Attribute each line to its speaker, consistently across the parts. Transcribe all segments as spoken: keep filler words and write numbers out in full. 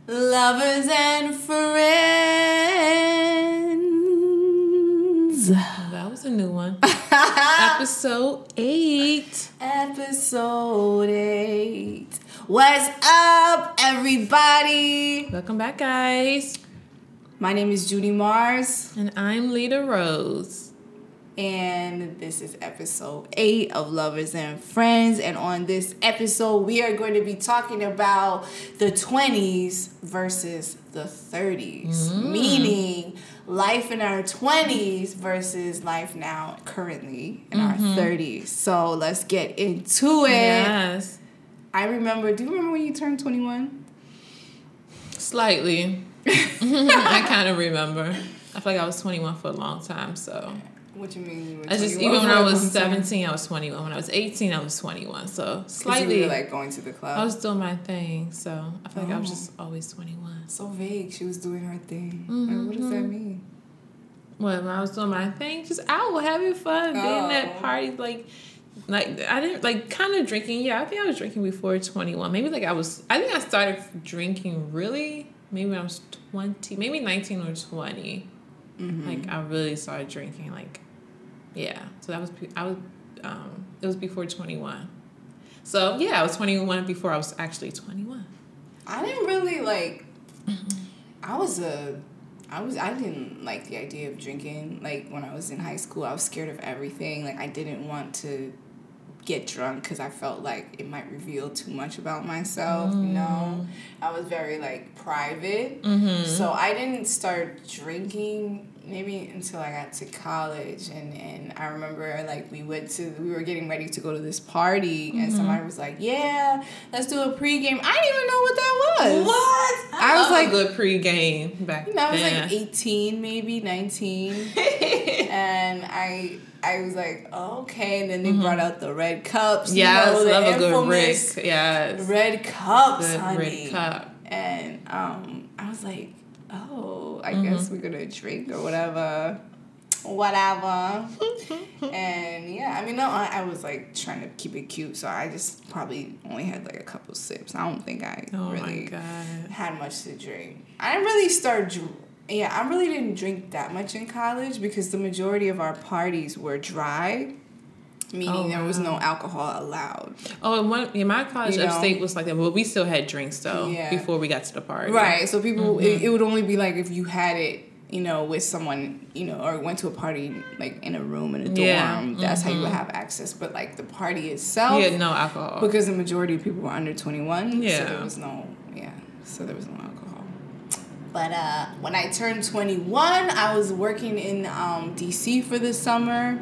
Speaker 1: Lovers and friends.
Speaker 2: That was a new one. Episode eight.
Speaker 1: Episode eight. What's up, everybody?
Speaker 2: Welcome back, guys.
Speaker 1: My name is Judy Mars.
Speaker 2: And I'm Lita Rose.
Speaker 1: And this is episode eight of Lovers and Friends. And on this episode, we are going to be talking about the twenties versus the thirties. Mm. Meaning life in our twenties versus life now currently in mm-hmm. our thirties. So let's get into it.
Speaker 2: Yes.
Speaker 1: I remember, do you remember when you turned twenty-one?
Speaker 2: Slightly. I kind of remember. I feel like I was twenty-one for a long time, so...
Speaker 1: What you mean? You were
Speaker 2: I just even when I was seventeen, I was twenty-one. When I was eighteen, I was twenty-one. So slightly,
Speaker 1: you were like going to the club.
Speaker 2: I was doing my thing, so I feel like
Speaker 1: oh.
Speaker 2: I was just always twenty-one.
Speaker 1: So vague. She was doing her thing.
Speaker 2: Mm-hmm.
Speaker 1: Like, what does that mean?
Speaker 2: Well, when I was doing my thing, just out having fun, oh. being at parties, like, like I didn't like kind of drinking. Yeah, I think I was drinking before twenty-one. Maybe like I was. I think I started drinking really maybe when I was twenty, maybe nineteen or twenty. Mm-hmm. Like I really started drinking like. Yeah, so that was, I was, um, it was before twenty-one. So, yeah, I was twenty-one before I was actually twenty-one.
Speaker 1: I didn't really, like, I was a, I was, I didn't like the idea of drinking. Like, when I was in high school, I was scared of everything. Like, I didn't want to get drunk because I felt like it might reveal too much about myself, mm. you know? I was very, like, private. Mm-hmm. So I didn't start drinking maybe until I got to college, and, and I remember like we went to we were getting ready to go to this party, mm-hmm. and somebody was like, "Yeah, let's do a pregame." I didn't even know what that was.
Speaker 2: What? I,
Speaker 1: I was like,
Speaker 2: a good pregame back then.
Speaker 1: You know, I was like eighteen, maybe nineteen, and I I was like, oh, okay. And then they mm-hmm. brought out the red cups.
Speaker 2: Yeah,
Speaker 1: you know,
Speaker 2: love a good
Speaker 1: Rick.
Speaker 2: Yeah,
Speaker 1: red cups,
Speaker 2: good
Speaker 1: honey.
Speaker 2: Red cup.
Speaker 1: And um, I was like, oh, I mm-hmm. guess we're gonna drink or whatever, whatever. And yeah, I mean, no, I, I was like trying to keep it cute, so I just probably only had like a couple sips. I don't think I
Speaker 2: oh
Speaker 1: really
Speaker 2: my God.
Speaker 1: had much to drink. I didn't really start. Dr- yeah, I really didn't drink that much in college because the majority of our parties were dry. Meaning oh, there was no alcohol allowed.
Speaker 2: Oh, and one, yeah, my college
Speaker 1: you know?
Speaker 2: upstate was like that, but we still had drinks though yeah. before we got to the party.
Speaker 1: Right, so people, mm-hmm. it, it would only be like if you had it, you know, with someone, you know, or went to a party like in a room in a dorm. Yeah. That's mm-hmm. how you would have access. But like the party itself,
Speaker 2: yeah, no alcohol
Speaker 1: because the majority of people were under twenty-one.
Speaker 2: Yeah,
Speaker 1: so there was no, yeah, so there was no alcohol. But uh, when I turned twenty-one, I was working in um, D C for the summer.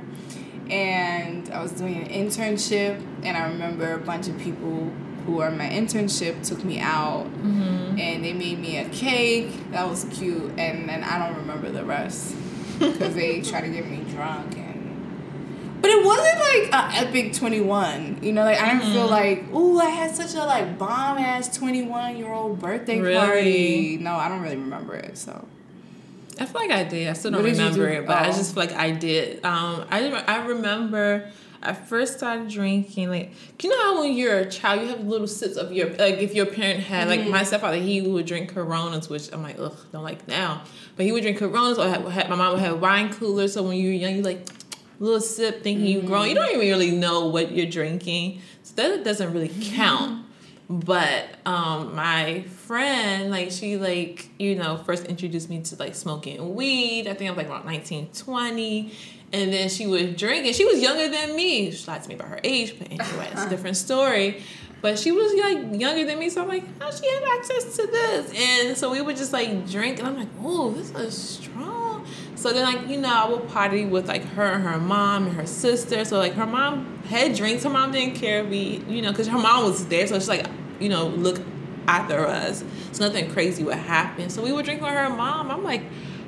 Speaker 1: And I was doing an internship, and I remember a bunch of people who were in my internship took me out, mm-hmm. and they made me a cake. That was cute, and then I don't remember the rest because they tried to get me drunk. And but it wasn't like an epic twenty-one, you know. Like I didn't mm-hmm. feel like, ooh, I had such a like bomb ass twenty-one year old birthday
Speaker 2: really?
Speaker 1: party. No, I don't really remember it. So.
Speaker 2: I feel like I did. I still don't remember it, but oh. I just feel like I did. Um, I I remember I first started drinking. Like, you know how when you're a child, you have little sips of your like if your parent had mm-hmm. like my stepfather, he would drink Coronas, which I'm like, ugh, don't like now. But he would drink Coronas, or had, had, my mom would have wine coolers. So when you were young, you like little sip, thinking mm-hmm. you grown. You don't even really know what you're drinking, so that doesn't really count. Mm-hmm. But um, my friend, like, she, like, you know, first introduced me to, like, smoking weed. I think I was, like, around nineteen, twenty. And then she was drinking. She was younger than me. She lied to me about her age. But anyway, it's a different story. But she was, like, younger than me. So I'm like, how she have access to this? And so we would just, like, drink. And I'm like, oh, this is strong. So then, like, you know, I would party with, like, her and her mom and her sister. So, like, her mom had drinks. Her mom didn't care. We, you know, because her mom was there. So she's like, you know, look after us. So nothing crazy would happen. So we would drink with her mom. I'm like,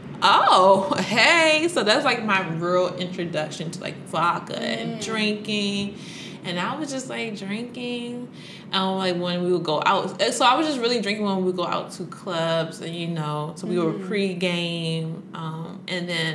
Speaker 2: oh, hey. So that's like my real introduction to like vodka and mm. drinking. And I was just like drinking. Um, like when we would go out. So I was just really drinking when we would go out to clubs and, you know, so we mm. were pre-game. Um, and then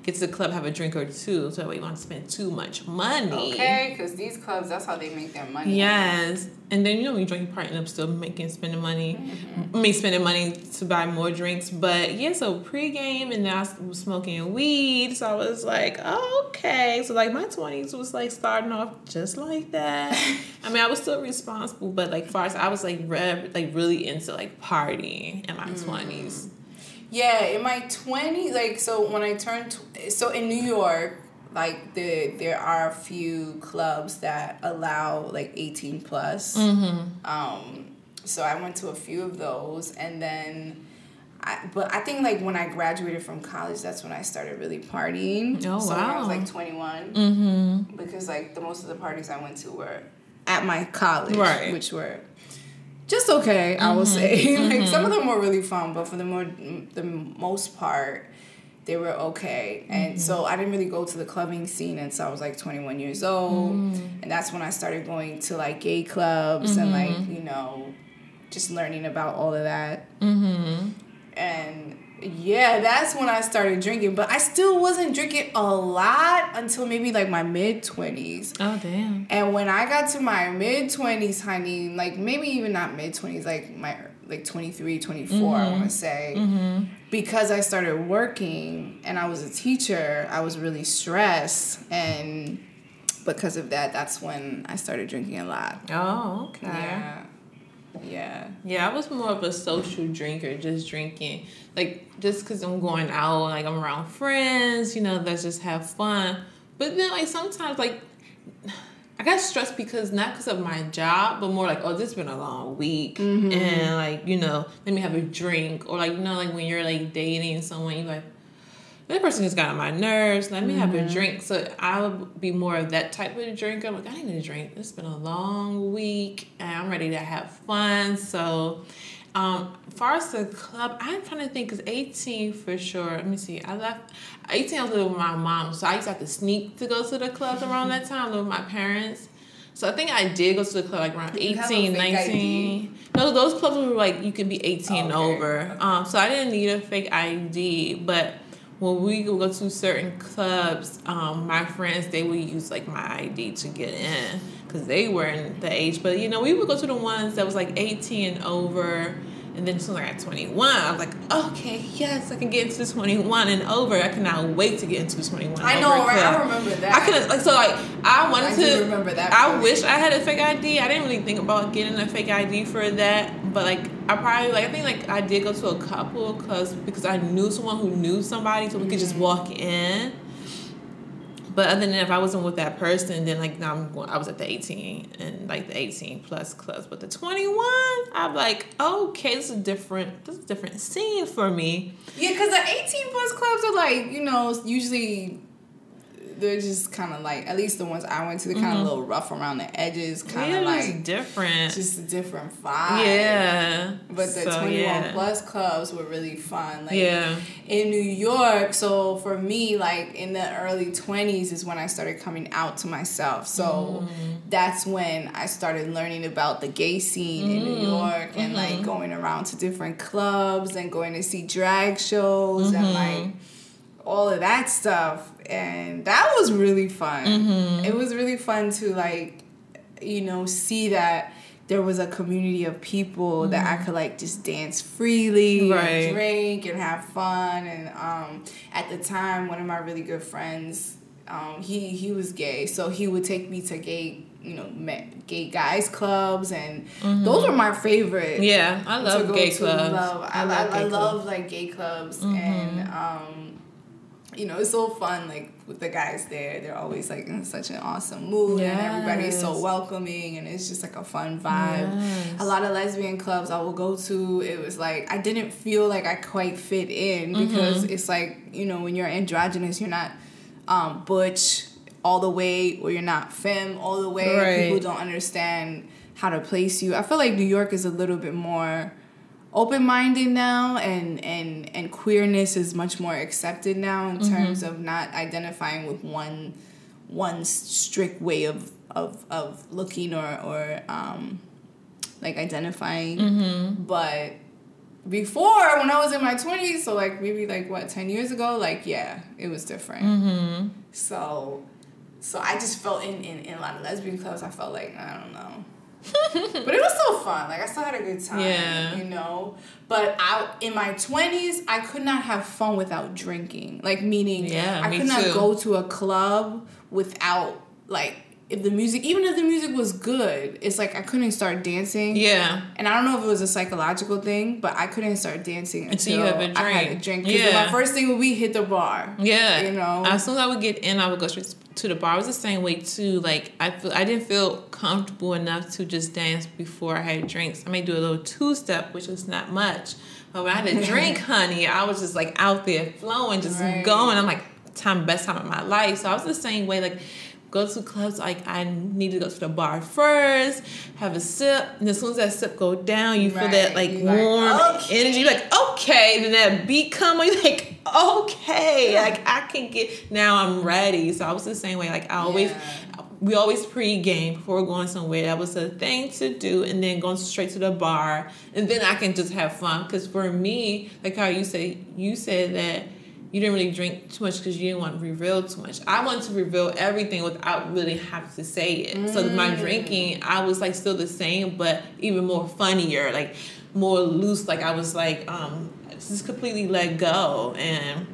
Speaker 2: get to the club, have a drink or two, so that way you won't spend too much money.
Speaker 1: Okay, because these clubs, that's how they make their money.
Speaker 2: Yes. And then, you know, when you drink, you probably end up still making, spending money. Mm-hmm. I mean, spending money to buy more drinks. But, yeah, so pregame, and then I was smoking weed. So I was like, oh, okay. So, like, my twenties was, like, starting off just like that. I mean, I was still responsible. But, like, far as I was, like, rev, like really into, like, partying in my mm. twenties.
Speaker 1: Yeah, in my twenties, like, so when I turned, tw- so in New York, like, the there are a few clubs that allow, like, eighteen plus. Mm-hmm. Um, so I went to a few of those, and then, I, but I think, like, when I graduated from college, that's when I started really partying.
Speaker 2: Oh,
Speaker 1: so
Speaker 2: wow.
Speaker 1: when I was, like, twenty-one.
Speaker 2: Mm-hmm.
Speaker 1: Because, like, the most of the parties I went to were at my college,
Speaker 2: right.
Speaker 1: which were just okay, I will mm-hmm. say. Like, mm-hmm. some of them were really fun, but for the more the most part, they were okay. And mm-hmm. so I didn't really go to the clubbing scene until I was like twenty-one years old. Mm-hmm. And that's when I started going to like gay clubs mm-hmm. and like, you know, just learning about all of that. Mm-hmm. And yeah, that's when I started drinking. But I still wasn't drinking a lot until maybe like my mid-twenties.
Speaker 2: Oh, damn.
Speaker 1: And when I got to my mid-twenties, honey, like maybe even not mid-twenties, like my like twenty-three, twenty-four, mm-hmm. I want to say. Mm-hmm. Because I started working and I was a teacher, I was really stressed. And because of that, that's when I started drinking a lot.
Speaker 2: Oh, okay.
Speaker 1: Yeah. Yeah.
Speaker 2: Yeah, I was more of a social drinker, just drinking. Like, just because I'm going out, like, I'm around friends, you know, let's just have fun. But then, like, sometimes, like, I got stressed because, not because of my job, but more like, oh, this has been a long week. Mm-hmm. And, like, you know, let me have a drink. Or, like, you know, like, when you're, like, dating someone, you're like, that person just got on my nerves. Let me mm-hmm. have a drink. So I would be more of that type of drinker. I'm like, I need a drink. It's been a long week, and I'm ready to have fun. So, um, as far as the club, I'm trying to think, because eighteen for sure. Let me see. I left eighteen. I was living with my mom, so I used to have to sneak to go to the clubs around that time. Live with my parents. So I think I did go to the club like around eighteen, nineteen. No, those clubs were like you could be eighteen oh, okay. and over. Um, so I didn't need a fake I D, but when we would go to certain clubs, um, my friends, they would use, like, my I D to get in because they weren't the age. But, you know, we would go to the ones that was, like, eighteen and over. And then as soon as I got twenty-one, I was like, okay, yes, I can get into the twenty-one and over. I cannot wait to get into the twenty-one and
Speaker 1: I know, right? I remember that.
Speaker 2: I could like so like I wanted
Speaker 1: I
Speaker 2: to.
Speaker 1: do remember that.
Speaker 2: I wish I had a fake I D. I didn't really think about getting a fake I D for that, but like I probably like I think like I did go to a couple of clubs because I knew someone who knew somebody, so we could just walk in. But other than that, if I wasn't with that person, then like now I'm going, I was at the eighteen and like the eighteen plus clubs. But the twenty-one, I'm like, okay, this is a different, this is a different scene for me.
Speaker 1: Yeah, because the eighteen plus clubs are like, you know, usually they're just kind of like, at least the ones I went to, they're kind of mm-hmm. a little rough around the edges, kind of yeah, like
Speaker 2: different,
Speaker 1: just a different vibe.
Speaker 2: Yeah,
Speaker 1: but the so, twenty-one
Speaker 2: yeah.
Speaker 1: plus clubs were really fun. Like
Speaker 2: yeah,
Speaker 1: in New York. So for me, like in the early twenties is when I started coming out to myself. So mm. that's when I started learning about the gay scene mm. in New York and mm-hmm. like going around to different clubs and going to see drag shows mm-hmm. and like all of that stuff. And that was really fun. Mm-hmm. It was really fun to like, you know, see that there was a community of people mm-hmm. that I could like just dance freely
Speaker 2: right.
Speaker 1: and drink and have fun. And um, at the time, one of my really good friends, um, he he was gay, so he would take me to gay, you know, gay guys clubs, and mm-hmm. those were my favorite.
Speaker 2: Yeah, I love gay clubs.
Speaker 1: Love. I, I,
Speaker 2: love,
Speaker 1: I, I
Speaker 2: gay
Speaker 1: love
Speaker 2: clubs.
Speaker 1: like gay clubs,
Speaker 2: mm-hmm.
Speaker 1: and um. You know, it's so fun, like, with the guys there. They're always, like, in such an awesome mood. Yes. And everybody's so welcoming. And it's just, like, a fun vibe. Yes. A lot of lesbian clubs I will go to, it was, like, I didn't feel like I quite fit in. Because mm-hmm. it's, like, you know, when you're androgynous, you're not um, butch all the way. Or you're not femme all the way.
Speaker 2: Right.
Speaker 1: People don't understand how to place you. I feel like New York is a little bit more open-minded now, and, and, and queerness is much more accepted now in mm-hmm. terms of not identifying with one one strict way of of, of looking or or um, like identifying. Mm-hmm. But before, when I was in my twenties, so like maybe like what, ten years ago, like yeah, it was different. Mm-hmm. So, so I just felt in, in, in a lot of lesbian clubs, I felt like, I don't know. But it was still fun. Like I still had a good time, yeah. you know. But I, in my twenties, I could not have fun without drinking. Like meaning, yeah, I could not too. go to a club without like. If the music, even if the music was good, it's like I couldn't start dancing. Yeah. And I don't know if it was a psychological thing, but I couldn't start dancing until, until you have a drink. I had a drink. Because yeah. my first thing would be hit the bar. Yeah. You know?
Speaker 2: As soon as I would get in, I would go straight to the bar. I was the same way, too. Like, I feel, I didn't feel comfortable enough to just dance before I had drinks. I may do a little two-step, which is not much. But when I had a drink, honey, I was just, like, out there flowing, just right. going. I'm like, time, best time of my life. So I was the same way, like... Go to clubs, like I need to go to the bar first, have a sip, and as soon as that sip go down, you right. feel that like you're warm like, okay. energy. You're like, okay, then that beat come on, you're like, okay, like I can get, now I'm ready. So I was the same way, like I always, yeah. we always pre-game before going somewhere. That was a thing to do, and then going straight to the bar, and then I can just have fun. Because for me, like how you say, you said that you didn't really drink too much because you didn't want to reveal too much. I wanted to reveal everything without really having to say it. Mm. So my drinking, I was like still the same, but even more funnier, like more loose. Like I was like, um, just completely let go. And,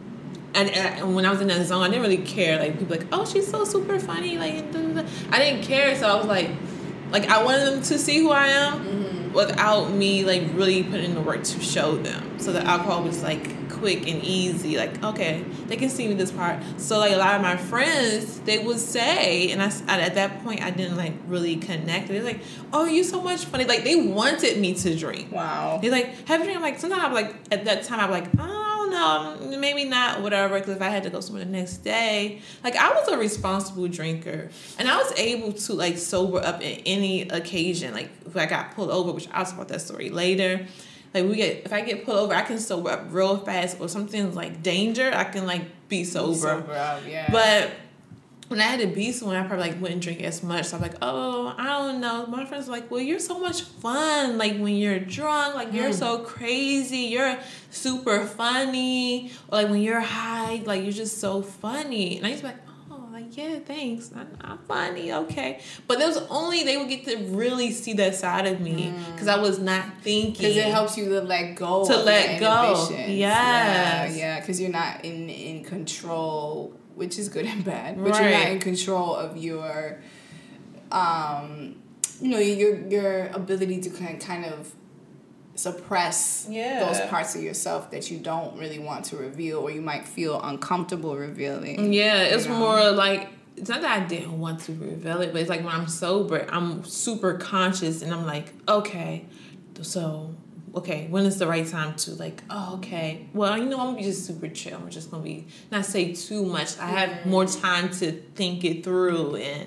Speaker 2: and and when I was in that zone, I didn't really care. Like people like, oh, she's so super funny. Like blah, blah, blah. I didn't care. So I was like, like I wanted them to see who I am mm-hmm. without me like really putting in the work to show them. So the alcohol was like quick and easy, like okay, they can see me this part. So like a lot of my friends, they would say, and I at that point I didn't like really connect. They're like, "Oh, you so much funny." Like they wanted me to drink. Wow. They're like, "Have a drink." I'm like, sometimes I'm like, at that time I'm like, "Oh no, maybe not." Whatever. Because if I had to go somewhere the next day, like I was a responsible drinker, and I was able to like sober up at any occasion. Like if I got pulled over, which I'll talk about that story later. Like we get, if I get pulled over, I can sober up real fast, or something's like danger, I can like be sober. Sober up, yeah. But when I had to be someone, I probably like wouldn't drink as much. So I'm like, oh, I don't know. My friends were like, well, you're so much fun. Like when you're drunk, like you're mm. so crazy. You're super funny. Or like when you're high, like you're just so funny. And I used to be like, like, yeah, thanks. I'm, I'm funny, okay. But there was only, they would get to really see that side of me because mm. I was not thinking.
Speaker 1: Because it helps you to let go.
Speaker 2: To let go. Yes.
Speaker 1: Yeah, yeah, because you're not in, in control, which is good and bad. But right. you're not in control of your, um, you know, your your ability to kind kind of suppress yeah. those parts of yourself that you don't really want to reveal, or you might feel uncomfortable revealing.
Speaker 2: Yeah, it's know? more like, it's not that I didn't want to reveal it, but it's like when I'm sober, I'm super conscious and I'm like, okay, so, okay, when is the right time to like, oh, okay, well, you know, I'm gonna be just super chill. I'm just gonna be, not say too much. I have mm-hmm. more time to think it through and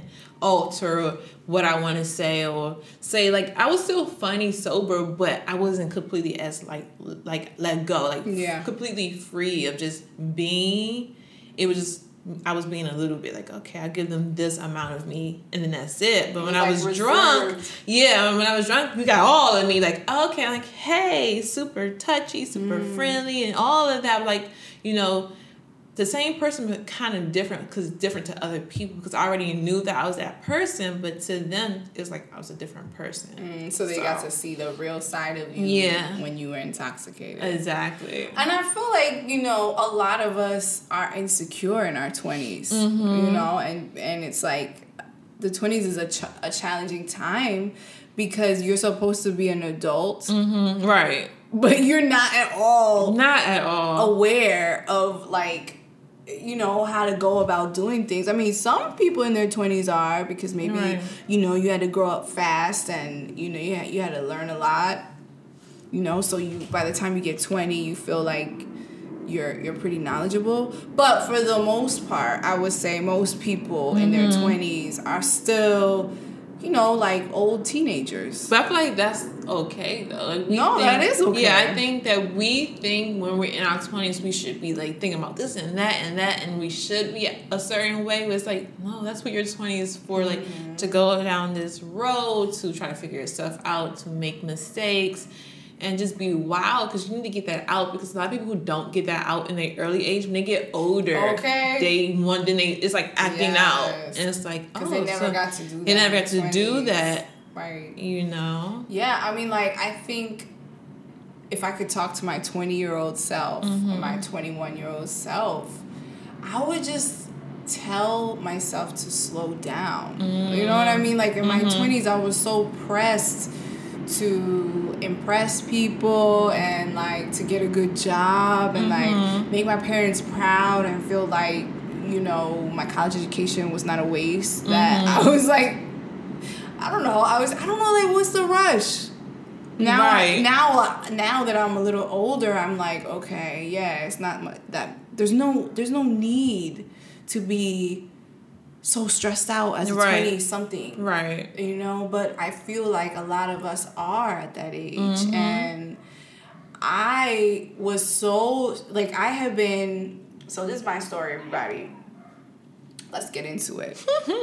Speaker 2: alter what I want to say, or say like I was still funny sober, but I wasn't completely as like like let go, like yeah. completely free of just being. It was just I was being a little bit like, okay, I give them this amount of me, and then that's it. But when I was reserved. drunk, yeah, when I was drunk, we got all of me, like, okay, like, hey, super touchy, super mm. friendly, and all of that, like, you know. The same person, but kind of different, because different to other people, because I already knew that I was that person, but to them, it was like I was a different person.
Speaker 1: Mm, so they so. got to see the real side of you yeah. when you were intoxicated.
Speaker 2: Exactly.
Speaker 1: And I feel like, you know, a lot of us are insecure in our twenties, mm-hmm. you know, and, and it's like the twenties is a, ch- a challenging time because you're supposed to be an adult.
Speaker 2: Mm-hmm. Right.
Speaker 1: But you're not at all.
Speaker 2: Not at all.
Speaker 1: Aware of, like, you know, how to go about doing things. I mean, some people in their twenties are, because maybe, right. you know, you had to grow up fast and, you know, you had, you had to learn a lot, you know, so you by the time you get twenty, you feel like you're you're pretty knowledgeable. But for the most part, I would say most people mm-hmm. in their twenties are still, you know, like old teenagers.
Speaker 2: But I feel like that's okay, though. Like, we
Speaker 1: no,
Speaker 2: think,
Speaker 1: that is okay.
Speaker 2: Yeah, I think that we think when we're in our twenties, we should be, like, thinking about this and that and that, and we should be a certain way. But it's like, no, that's what your twenties is for, like, mm-hmm. to go down this road, to try to figure yourself out, to make mistakes. and just be wild, because you need to get that out, because a lot of people who don't get that out in their early age, when they get older,
Speaker 1: okay.
Speaker 2: they want then they it's like acting yes. out, and it's like oh,
Speaker 1: they never so got to do that.
Speaker 2: They never got to do that,
Speaker 1: right?
Speaker 2: You know?
Speaker 1: Yeah, I mean, like I think if I could talk to my twenty year old self mm-hmm. or my twenty-one year old self, I would just tell myself to slow down. Mm. You know what I mean? Like in mm-hmm. my twenties, I was so pressed to impress people and like to get a good job and mm-hmm. like make my parents proud and feel like, you know, my college education was not a waste. Mm-hmm. That I was like, I don't know. I was, I don't know, like, what's the rush? Now, right. now, now that I'm a little older, I'm like, okay, yeah, it's not much, that there's no, there's no need to be so stressed out as a right. twenty-something.
Speaker 2: Right.
Speaker 1: You know, but I feel like a lot of us are at that age. Mm-hmm. And I was so, like, I have been, so this is my story, everybody. Let's get into it.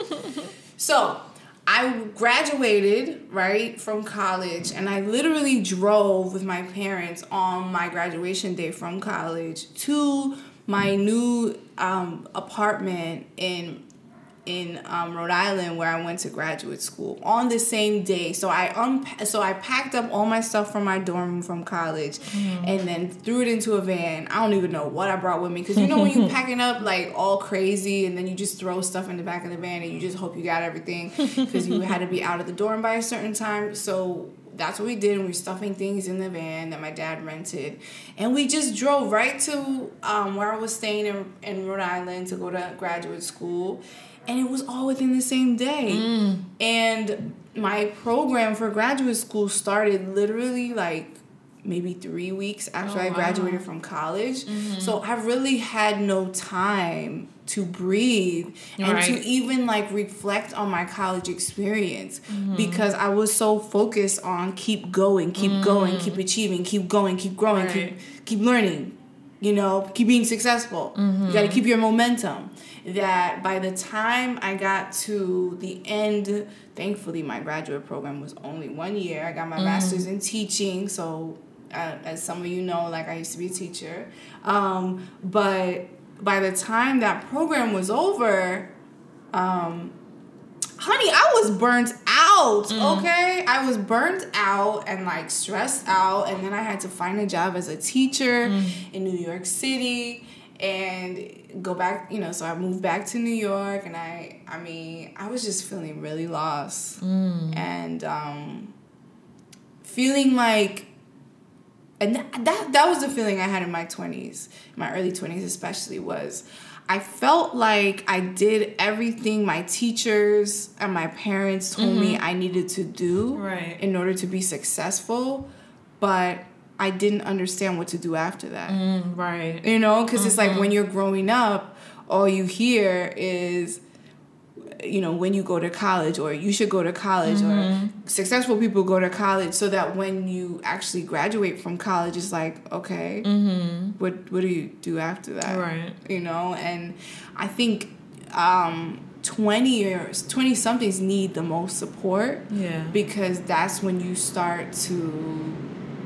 Speaker 1: So, I graduated, right, from college, and I literally drove with my parents on my graduation day from college to my new um, apartment in in um, Rhode Island, where I went to graduate school on the same day. So I unpa- so I packed up all my stuff from my dorm room from college, mm. and then threw it into a van. I don't even know what I brought with me, because you know when you packing up like all crazy, and then you just throw stuff in the back of the van, and you just hope you got everything, because you had to be out of the dorm by a certain time. So that's what we did, and we were stuffing things in the van that my dad rented. And we just drove right to um, where I was staying in, in Rhode Island to go to graduate school. And it was all within the same day. Mm. And my program for graduate school started literally like maybe three weeks after oh, I graduated wow. from college. Mm-hmm. So I really had no time to breathe and right. to even like reflect on my college experience, mm-hmm. because I was so focused on keep going, keep mm. going, keep achieving, keep going, keep growing, right. keep keep learning, you know, keep being successful. Mm-hmm. You got to keep your momentum. That by the time I got to the end, thankfully my graduate program was only one year. I got my mm. master's in teaching, so uh, as some of you know, like I used to be a teacher. Um, but by the time that program was over, um, honey, I was burnt out, mm. okay? I was burnt out and like stressed out, and then I had to find a job as a teacher mm. in New York City. And go back, you know, so I moved back to New York, and I, I mean, I was just feeling really lost. Mm. And um, feeling like, and that, that that was the feeling I had in my twenties, my early twenties especially, was I felt like I did everything my teachers and my parents told mm-hmm. me I needed to do
Speaker 2: right.
Speaker 1: in order to be successful, but I didn't understand what to do after that.
Speaker 2: Mm, right.
Speaker 1: You know, because mm-hmm. it's like when you're growing up, all you hear is, you know, when you go to college, or you should go to college, mm-hmm. or successful people go to college, so that when you actually graduate from college, it's like, okay, mm-hmm. what what do you do after that?
Speaker 2: Right.
Speaker 1: You know, and I think um, twenty years, twenty somethings need the most support.
Speaker 2: Yeah.
Speaker 1: Because that's when you start to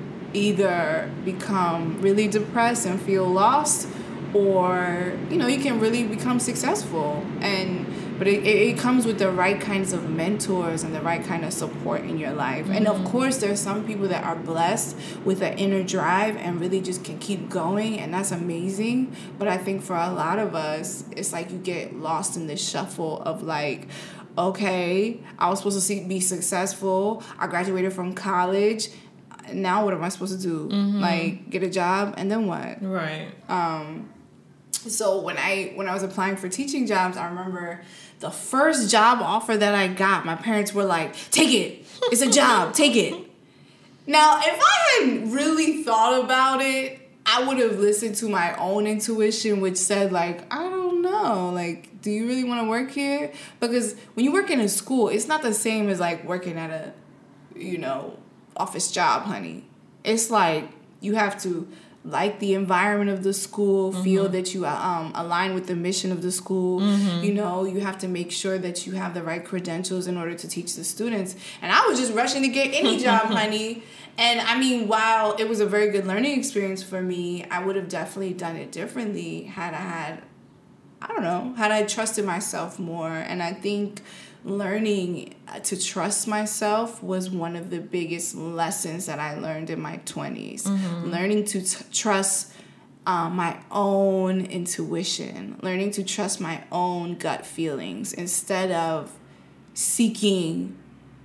Speaker 1: either become really depressed and feel lost, or, you know, you can really become successful. And but it, it comes with the right kinds of mentors and the right kind of support in your life. Mm-hmm. And of course, there's some people that are blessed with an inner drive and really just can keep going, and that's amazing. But I think for a lot of us, it's like you get lost in this shuffle of like, okay, I was supposed to see, be successful. I graduated from college. Now what am I supposed to do? Mm-hmm. Like, get a job, and then what?
Speaker 2: Right.
Speaker 1: Um. So when I when I was applying for teaching jobs, I remember the first job offer that I got, my parents were like, "Take it. It's a job. Take it." Now, if I had really thought about it, I would have listened to my own intuition, which said, like, I don't know. Like, do you really want to work here? Because when you work in a school, it's not the same as, like, working at a, you know, office job, honey. It's like you have to like the environment of the school, mm-hmm. feel that you um, align with the mission of the school. Mm-hmm. You know, you have to make sure that you have the right credentials in order to teach the students. And I was just rushing to get any job, honey. And I mean, while it was a very good learning experience for me, I would have definitely done it differently had I had, I don't know, had I trusted myself more. And I think learning to trust myself was one of the biggest lessons that I learned in my twenties. Mm-hmm. Learning to t- trust um, my own intuition, learning to trust my own gut feelings instead of seeking,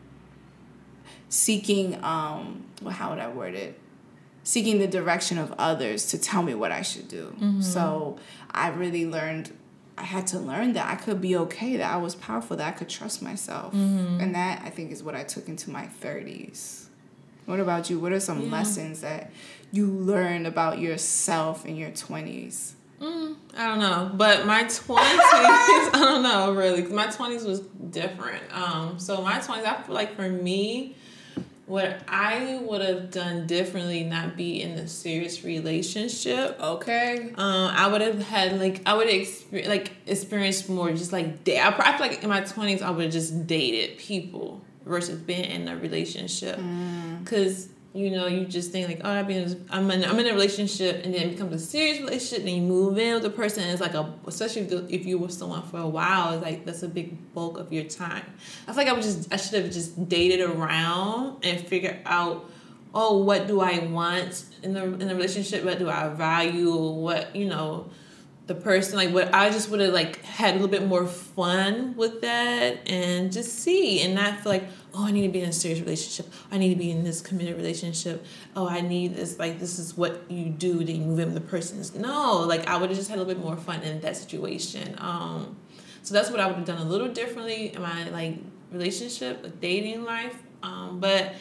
Speaker 1: seeking, um, well, how would I word it? Seeking the direction of others to tell me what I should do. Mm-hmm. So I really learned I had to learn that I could be okay, that I was powerful, that I could trust myself. Mm-hmm. And that, I think, is what I took into my thirties. What about you? What are some yeah. lessons that you learned about yourself in your twenties?
Speaker 2: Mm, I don't know. But my twenties, I don't know, really. My twenties was different. Um, so my twenties, I feel like for me, what I would have done differently, not be in a serious relationship.
Speaker 1: Okay.
Speaker 2: Um, I would have had like I would have exper- like experienced more just like date. I, I feel like in my twenties I would have just dated people versus being in a relationship. Because mm. you know you just think like, oh, I've been I'm in I'm in a relationship, and then it becomes a serious relationship, and you move in with the person. And it's like a especially if, the, if you were someone for a while, it's like that's a big bulk of your time. I feel like I would just I should have just dated around and figured out, oh, what do I want in the in the relationship? What do I value? What, you know, the person, like what I just would have like had a little bit more fun with that and just see and not feel like, oh, I need to be in a serious relationship. I need to be in this committed relationship. Oh, I need this, like, this is what you do, then you move in with the person. No, like, I would have just had a little bit more fun in that situation. Um, so that's what I would have done a little differently in my, like, relationship, like, dating life. Um, but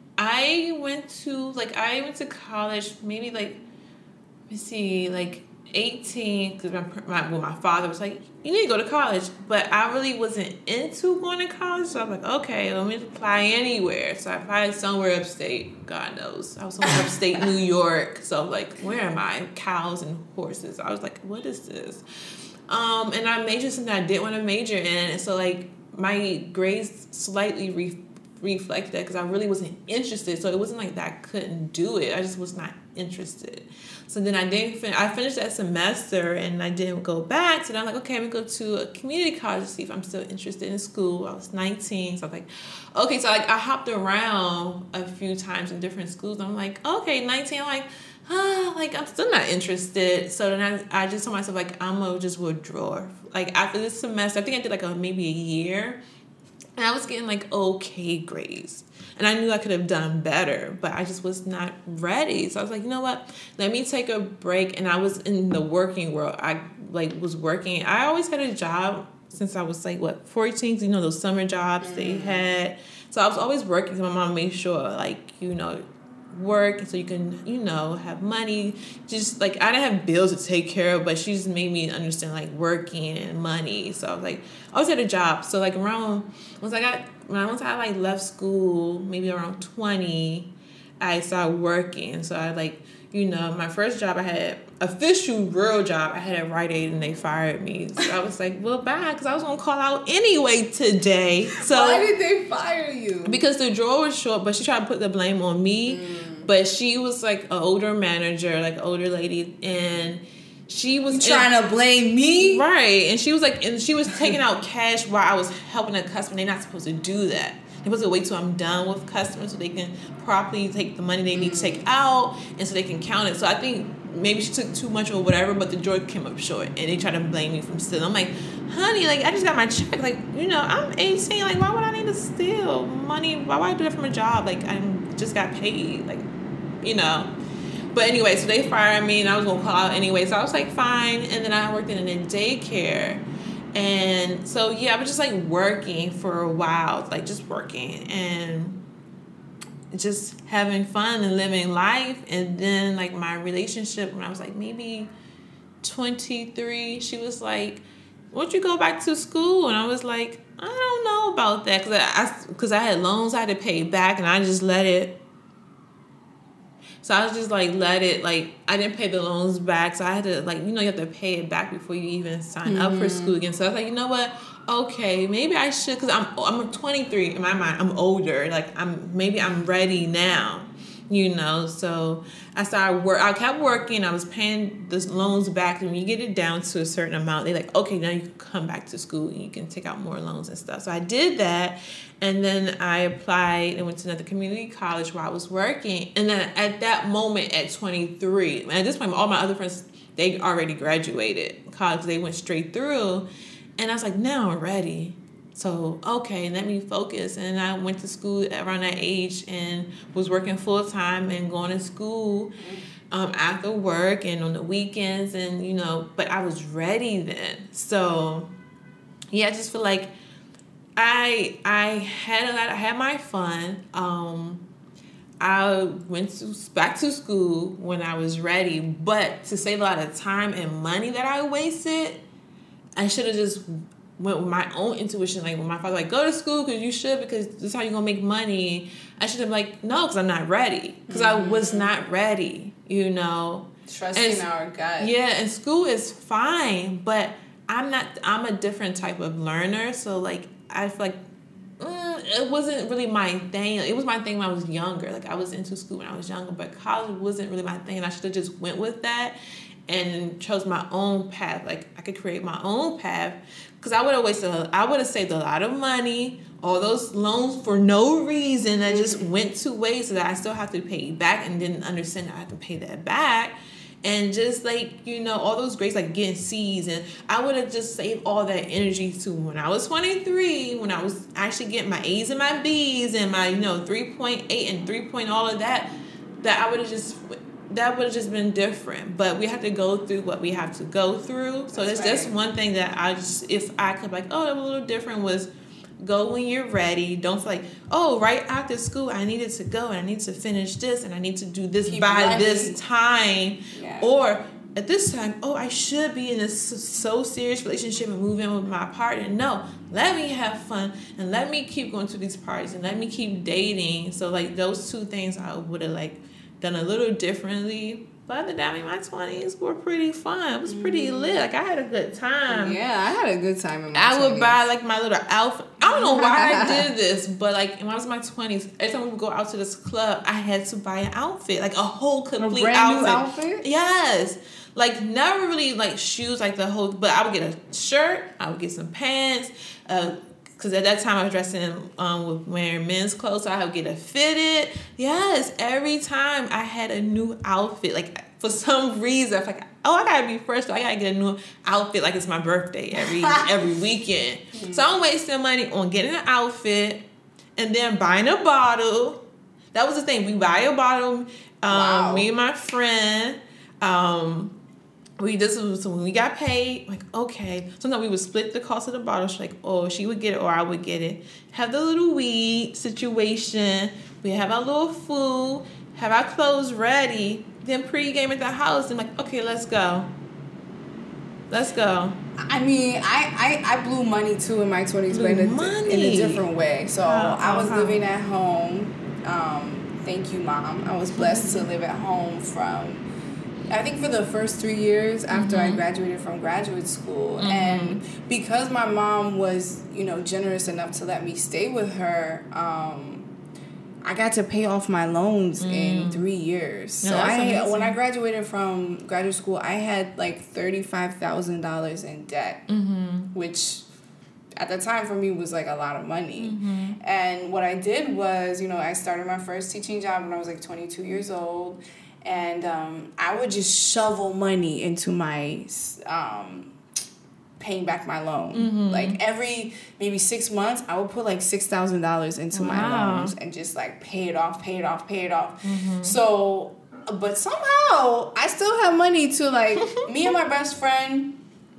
Speaker 2: I went to, like, I went to college maybe, like, let me see, like, eighteen, because my, my, well, my father was like, you need to go to college. But I really wasn't into going to college, so I was like, okay, let me apply anywhere. So I applied somewhere upstate. God knows. I was somewhere upstate New York. So I'm like, where am I? Cows and horses. I was like, what is this? Um, and I majored in something I didn't want to major in. And so, like, my grades slightly re- reflected that because I really wasn't interested. So it wasn't like that I couldn't do it. I just was not interested. So then I didn't fin- I finished that semester and I didn't go back. So then I'm like, okay, I'm going to go to a community college to see if I'm still interested in school. I was nineteen. So I was like, okay. So like I hopped around a few times in different schools. And I'm like, okay, nineteen. I'm like, ah, like I'm still not interested. So then I, I just told myself, like, I'm going to just withdraw. Like after this semester, I think I did like a, maybe a year. And I was getting like okay grades. And I knew I could have done better, but I just was not ready. So I was like, you know what? Let me take a break. And I was in the working world. I like was working. I always had a job since I was like, what, fourteen? You know, those summer jobs mm-hmm. they had. So I was always working. So my mom made sure, like, you know, work so you can, you know, have money. Just like I didn't have bills to take care of, but she just made me understand like working and money. So I was like, I always had a job. So like around once I got when I once I like left school, maybe around twenty, I started working. So I like, you know, my first job I had official real job I had at Rite Aid, and they fired me. So I was like, well, bye, because I was gonna call out anyway today. So
Speaker 1: why did they fire you?
Speaker 2: Because the drawer was short, but she tried to put the blame on me. Mm. But she was like an older manager, like an older lady, and she was
Speaker 1: you trying in, to blame me,
Speaker 2: right? And she was like, and she was taking out cash while I was helping a customer. They're not supposed to do that. They're supposed to wait till I'm done with customers so they can properly take the money they need to take out, and so they can count it. So I think maybe she took too much or whatever, but the drawer came up short, and they tried to blame me from stealing. I'm like, honey, like I just got my check. Like, you know, I'm eighteen. Like, why would I need to steal money? Why would I do that from a job? Like, I just got paid. Like, you know. But anyway, so they fired me, and I was gonna call out anyway. So I was like, fine. And then I worked in a daycare. And so, yeah, I was just, like, working for a while, like, just working and just having fun and living life. And then, like, my relationship, when I was, like, maybe twenty-three, she was like, why don't you go back to school? And I was like, I don't know about that, because I, I, 'cause I had loans I had to pay back, and I just let it So I was just like, let it, like, I didn't pay the loans back. So I had to, like, you know, you have to pay it back before you even sign mm-hmm. up for school again. So I was like, you know what? Okay, maybe I should, because I'm, I'm twenty-three in my mind. I'm older. Like, I'm, maybe I'm ready now, you know? So I started work. I kept working. I was paying the loans back. And when you get it down to a certain amount, they're like, okay, now you can come back to school and you can take out more loans and stuff. So I did that. And then I applied and went to another community college where I was working. And then at that moment at twenty-three, and at this point, all my other friends, they already graduated college. They went straight through. And I was like, now I'm ready. So, okay, let me focus. And I went to school around that age and was working full time and going to school um, after work and on the weekends. And, you know, but I was ready then. So, yeah, I just feel like I I had a lot, I had my fun. Um, I went to, back to school when I was ready, but to save a lot of time and money that I wasted, I should have just went with my own intuition. Like when my father like, go to school because you should, because this is how you're gonna make money. I should have been like, no, because I'm not ready. Because mm-hmm. I was not ready, you know.
Speaker 1: Trusting and, our gut.
Speaker 2: Yeah, and school is fine, but I'm not. I'm a different type of learner, so like I feel like mm, it wasn't really my thing. It was my thing when I was younger. Like I was into school when I was younger, but college wasn't really my thing, and I should have just went with that and chose my own path. Like I could create my own path, because I would have wasted. A, I would have saved a lot of money. All those loans for no reason that just went to waste, so that I still have to pay back, and didn't understand that I have to pay that back. And just like, you know, all those grades, like getting C's, and I would have just saved all that energy to when I was twenty-three, when I was actually getting my A's and my B's and my, you know, three point eight and three point all of that, that I would have just, that would have just been different. But we have to go through what we have to go through. So that's just right. One thing that I just, if I could like, oh, a little different was, go when you're ready. Don't feel like, oh, right after school, I needed to go and I need to finish this and I need to do this Keep by running. This time. Yeah. Or at this time, oh, I should be in this so serious relationship and move in with my partner. No, let me have fun and let me keep going to these parties and let me keep dating. So like those two things I would have like done a little differently. But other than my twenties were pretty fun. It was pretty lit. Like, I had a good time.
Speaker 1: Yeah, I had a good time in my
Speaker 2: I
Speaker 1: twenties.
Speaker 2: would buy, like, my little outfit. I don't know why I did this, but, like, when I was in my twenties, every time we would go out to this club, I had to buy an outfit. Like, a whole complete
Speaker 1: a brand
Speaker 2: outfit.
Speaker 1: New outfit?
Speaker 2: Yes. Like, never really, like, shoes, like, the whole... But I would get a shirt. I would get some pants. Uh... Because at that time I was dressing um, with wearing men's clothes, so I would get a fitted. Yes, every time I had a new outfit. Like, for some reason, I was like, oh, I gotta be fresh, so I gotta get a new outfit like it's my birthday every every weekend. Mm-hmm. So I'm wasting money on getting an outfit and then buying a bottle. That was the thing. We buy a bottle, um, wow. me and my friend. Um, We this was so when we got paid, like, okay. Sometimes we would split the cost of the bottle. She's like, oh, she would get it or I would get it. Have the little weed situation. We have our little food. Have our clothes ready. Then pregame at the house. And like, okay, let's go. Let's go.
Speaker 1: I mean, I, I, I blew money too in my twenties, but in a, in a different way. So uh, I was uh-huh. living at home. Um, thank you, Mom. I was blessed to live at home from... I think for the first three years after mm-hmm. I graduated from graduate school. Mm-hmm. And because my mom was, you know, generous enough to let me stay with her, um, I got to pay off my loans mm. in three years. No, so I amazing. When I graduated from graduate school, I had like thirty-five thousand dollars in debt, mm-hmm. which at the time for me was like a lot of money. Mm-hmm. And what I did was, you know, I started my first teaching job when I was like twenty-two years old. And um, I would just shovel money into my um, paying back my loan. Mm-hmm. Like every maybe six months, I would put like six thousand dollars into wow. my loans and just like pay it off, pay it off, pay it off. Mm-hmm. So, but somehow I still have money to like, me and my best friend,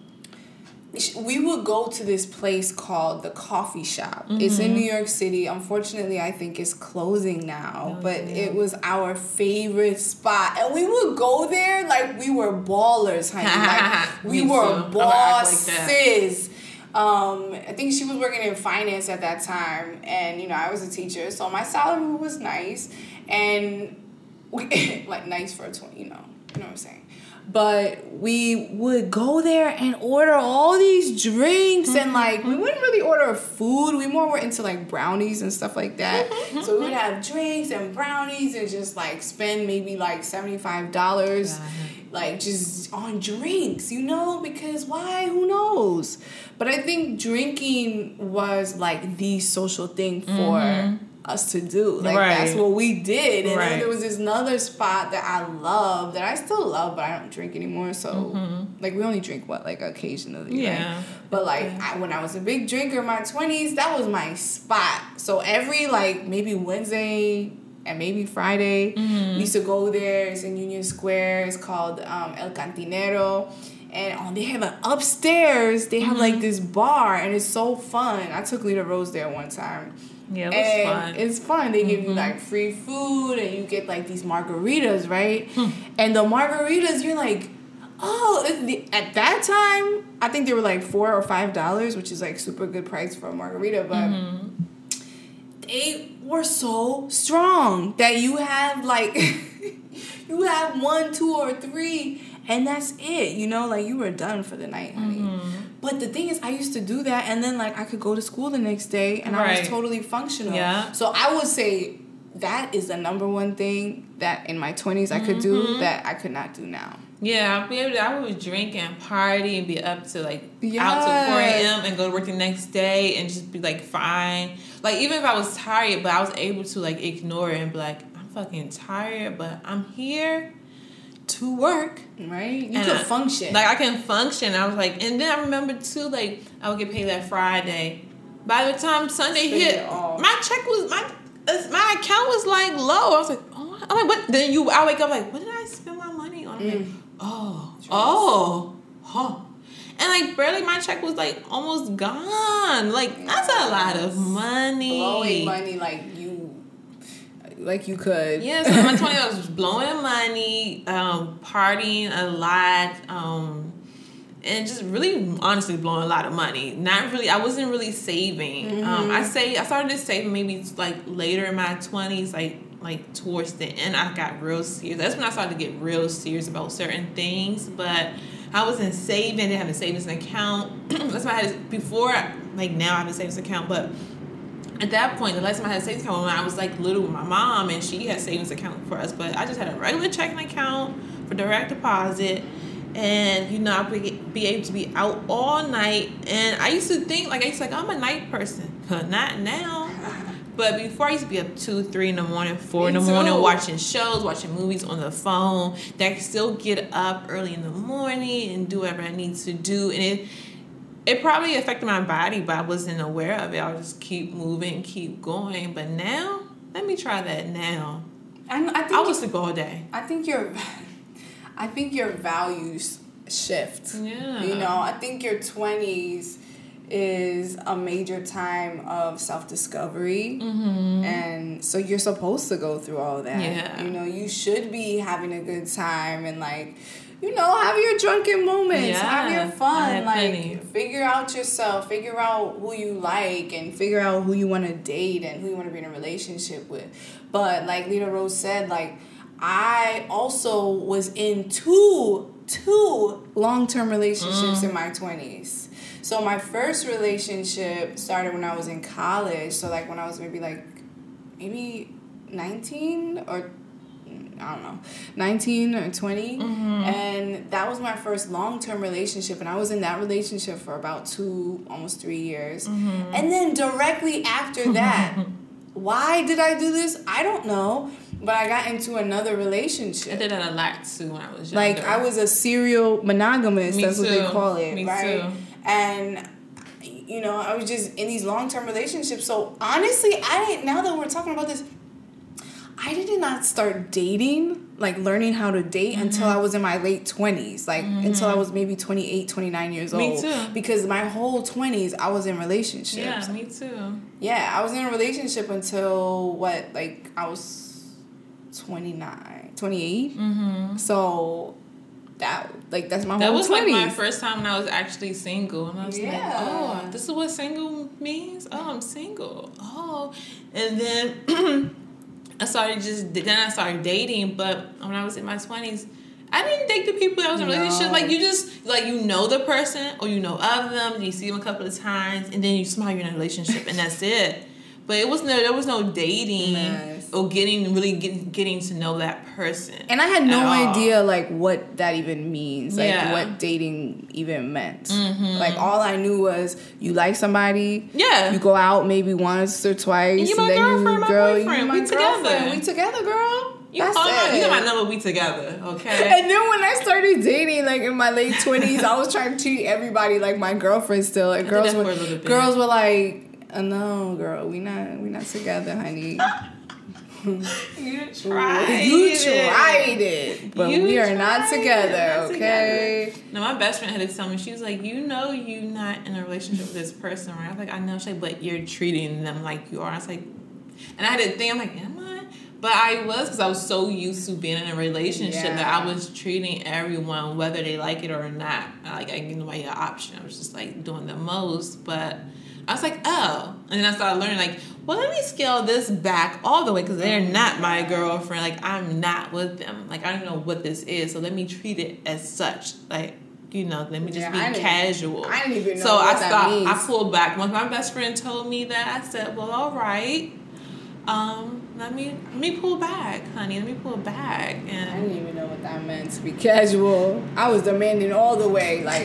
Speaker 1: we would go to this place called The Coffee Shop. Mm-hmm. It's in New York City. Unfortunately, I think it's closing now. Oh, but yeah. It was our favorite spot. And we would go there like we were ballers, honey. Like we were bosses. Like um, I think she was working in finance at that time. And, you know, I was a teacher. So my salary was nice. And we, like nice for a twenty, you know, you know what I'm saying. But we would go there and order all these drinks mm-hmm. and like we wouldn't really order food. We more were into like brownies and stuff like that. Mm-hmm. So we would have drinks and brownies and just like spend maybe like seventy-five dollars yeah. like just on drinks, you know, because why? Who knows? But I think drinking was like the social thing for mm-hmm. us to do. Like right. that's what we did. And right. then there was this another spot that I love that I still love, but I don't drink anymore. So mm-hmm. like we only drink what like occasionally. Yeah. Right? But like yeah. I, when I was a big drinker in my twenties, that was my spot. So every like maybe Wednesday and maybe Friday, mm-hmm. we used to go there. It's in Union Square. It's called um, El Cantinero. And um, they have an upstairs. They have mm-hmm. like this bar, and it's so fun. I took Lita Rose there one time.
Speaker 2: Yeah, it was
Speaker 1: and
Speaker 2: fun.
Speaker 1: It's fun. They mm-hmm. give you like free food, and you get like these margaritas, right? Hmm. And the margaritas, you're like, oh, at that time, I think they were like four or five dollars, which is like super good price for a margarita, but mm-hmm. they were so strong that you have like you have one, two, or three. And that's it, you know, like you were done for the night, honey. Mm-hmm. But the thing is, I used to do that, and then like I could go to school the next day, and right. I was totally functional. Yeah. So I would say that is the number one thing that in my twenties I could mm-hmm. do that I could not do now.
Speaker 2: Yeah, I'll be able to, I would drink and party and be up to like yes. out till four a.m. and go to work the next day and just be like fine. Like even if I was tired, but I was able to like ignore it and be like, I'm fucking tired, but I'm here to work.
Speaker 1: Right? You can function.
Speaker 2: Like, I can function. I was like, and then I remember, too, like, I would get paid that Friday. By the time Sunday Spend hit, my check was, my my account was, like, low. I was like, oh, I'm like, what? Then you, I wake up, like, what did I spend my money on? I'm mm. like, oh, True. oh, huh. And, like, barely my check was, like, almost gone. Like, that's a lot of money.
Speaker 1: Blowing money, like, you Like you could.
Speaker 2: Yeah, so in my twenties, I was blowing money, um, partying a lot, um, and just really, honestly, blowing a lot of money. Not really, I wasn't really saving. Mm-hmm. Um, I say I started to save maybe like later in my twenties, like like towards the end. I got real serious. That's when I started to get real serious about certain things. But I wasn't saving. I didn't have a savings account. That's why I had before. Like now, I have a savings account, but. At that point, the last time I had a savings account, when I was like little with my mom, and she had a savings account for us, but I just had a regular checking account for direct deposit, and you know I'd be, be able to be out all night. And I used to think like I used to like I'm a night person, not now, but before I used to be up two, three in the morning, four in the morning, watching shows, watching movies on the phone. That I could still get up early in the morning and do whatever I need to do, and it. It probably affected my body, but I wasn't aware of it. I would just keep moving, keep going. But now, let me try that now.
Speaker 1: I, I think
Speaker 2: I will sleep all day.
Speaker 1: I think your, I think your values shift.
Speaker 2: Yeah.
Speaker 1: You know, I think your twenties is a major time of self-discovery. Mm-hmm. And so you're supposed to go through all that.
Speaker 2: Yeah.
Speaker 1: You know, you should be having a good time and like, you know, have your drunken moments, yeah, have your fun, like plenty. Figure out yourself, figure out who you like, and figure out who you want to date and who you want to be in a relationship with. But like Lita Rose said, like I also was in two, two long-term relationships mm. in my twenties. So my first relationship started when I was in college. So like when I was maybe like, maybe nineteen or I don't know, nineteen or twenty. Mm-hmm. And that was my first long-term relationship. And I was in that relationship for about two, almost three years. Mm-hmm. And then directly after that, why did I do this? I don't know. But I got into another relationship.
Speaker 2: I did that a lot too when I was younger.
Speaker 1: Like I was a serial monogamist.
Speaker 2: Me
Speaker 1: that's
Speaker 2: too.
Speaker 1: What they call it.
Speaker 2: Me
Speaker 1: right?
Speaker 2: too.
Speaker 1: And you know, I was just in these long-term relationships. So honestly, I didn't, now that we're talking about this, I did not start dating, like learning how to date mm-hmm. until I was in my late twenties. Like mm-hmm. until I was maybe twenty-eight, twenty-nine years
Speaker 2: me
Speaker 1: old.
Speaker 2: Me too.
Speaker 1: Because my whole twenties, I was in relationships.
Speaker 2: Yeah, me too.
Speaker 1: Yeah, I was in a relationship until what, like I was twenty-nine, twenty-eight. Mm-hmm. So that, like, that's my
Speaker 2: that
Speaker 1: whole
Speaker 2: was
Speaker 1: twenties.
Speaker 2: Like my first time when I was actually single. And I was
Speaker 1: yeah.
Speaker 2: like, oh, this is what single means? Oh, I'm single. Oh. And then... I started just, then I started dating, but when I was in my twenties, I didn't date the people that was in a relationship. No. Like, you just, like, you know the person, or you know of them, and you see them a couple of times, and then you somehow you're in a relationship, and that's it. But it was no, there was no dating nice. or getting, really get, getting to know that person.
Speaker 1: And I had no idea, like, what that even means. Like, yeah. what dating even meant. Mm-hmm. Like, all I knew was you like somebody. Yeah. You go out maybe once or twice. And
Speaker 2: you my
Speaker 1: and then
Speaker 2: girlfriend,
Speaker 1: you,
Speaker 2: my
Speaker 1: girl,
Speaker 2: boyfriend.
Speaker 1: You my
Speaker 2: we
Speaker 1: girlfriend.
Speaker 2: together.
Speaker 1: We together, girl.
Speaker 2: You call my, you got my number, we together, okay?
Speaker 1: And then when I started dating, like in my late twenties, I was trying to treat everybody like my girlfriend still. And girls were, girls were like, oh, no, girl, we not we not together, honey.
Speaker 2: You tried
Speaker 1: You
Speaker 2: it.
Speaker 1: tried it. But you we are not together, not okay?
Speaker 2: Together. No, my best friend had to tell me, she was like, you know you're not in a relationship with this person, right? I was like, I know. She's like, but you're treating them like you are. I was like, and I had to think, I'm like, am I? But I was, because I was so used to being in a relationship yeah. that I was treating everyone, whether they like it or not. Like, I didn't nobody an option. I was just, like, doing the most. But I was like, oh. And then I started learning, like, well, let me scale this back all the way, because they're not my girlfriend. Like, I'm not with them. Like, I don't know what this is. So let me treat it as such. Like, you know, let me just yeah, be I casual.
Speaker 1: I didn't even know
Speaker 2: so
Speaker 1: what
Speaker 2: I
Speaker 1: that
Speaker 2: stopped,
Speaker 1: means.
Speaker 2: I pulled back. Once my best friend told me that, I said, well, all right. Um... Let me let me pull back, honey. Let me pull back. And
Speaker 1: I didn't even know what that meant, to be casual. I was demanding all the way, like,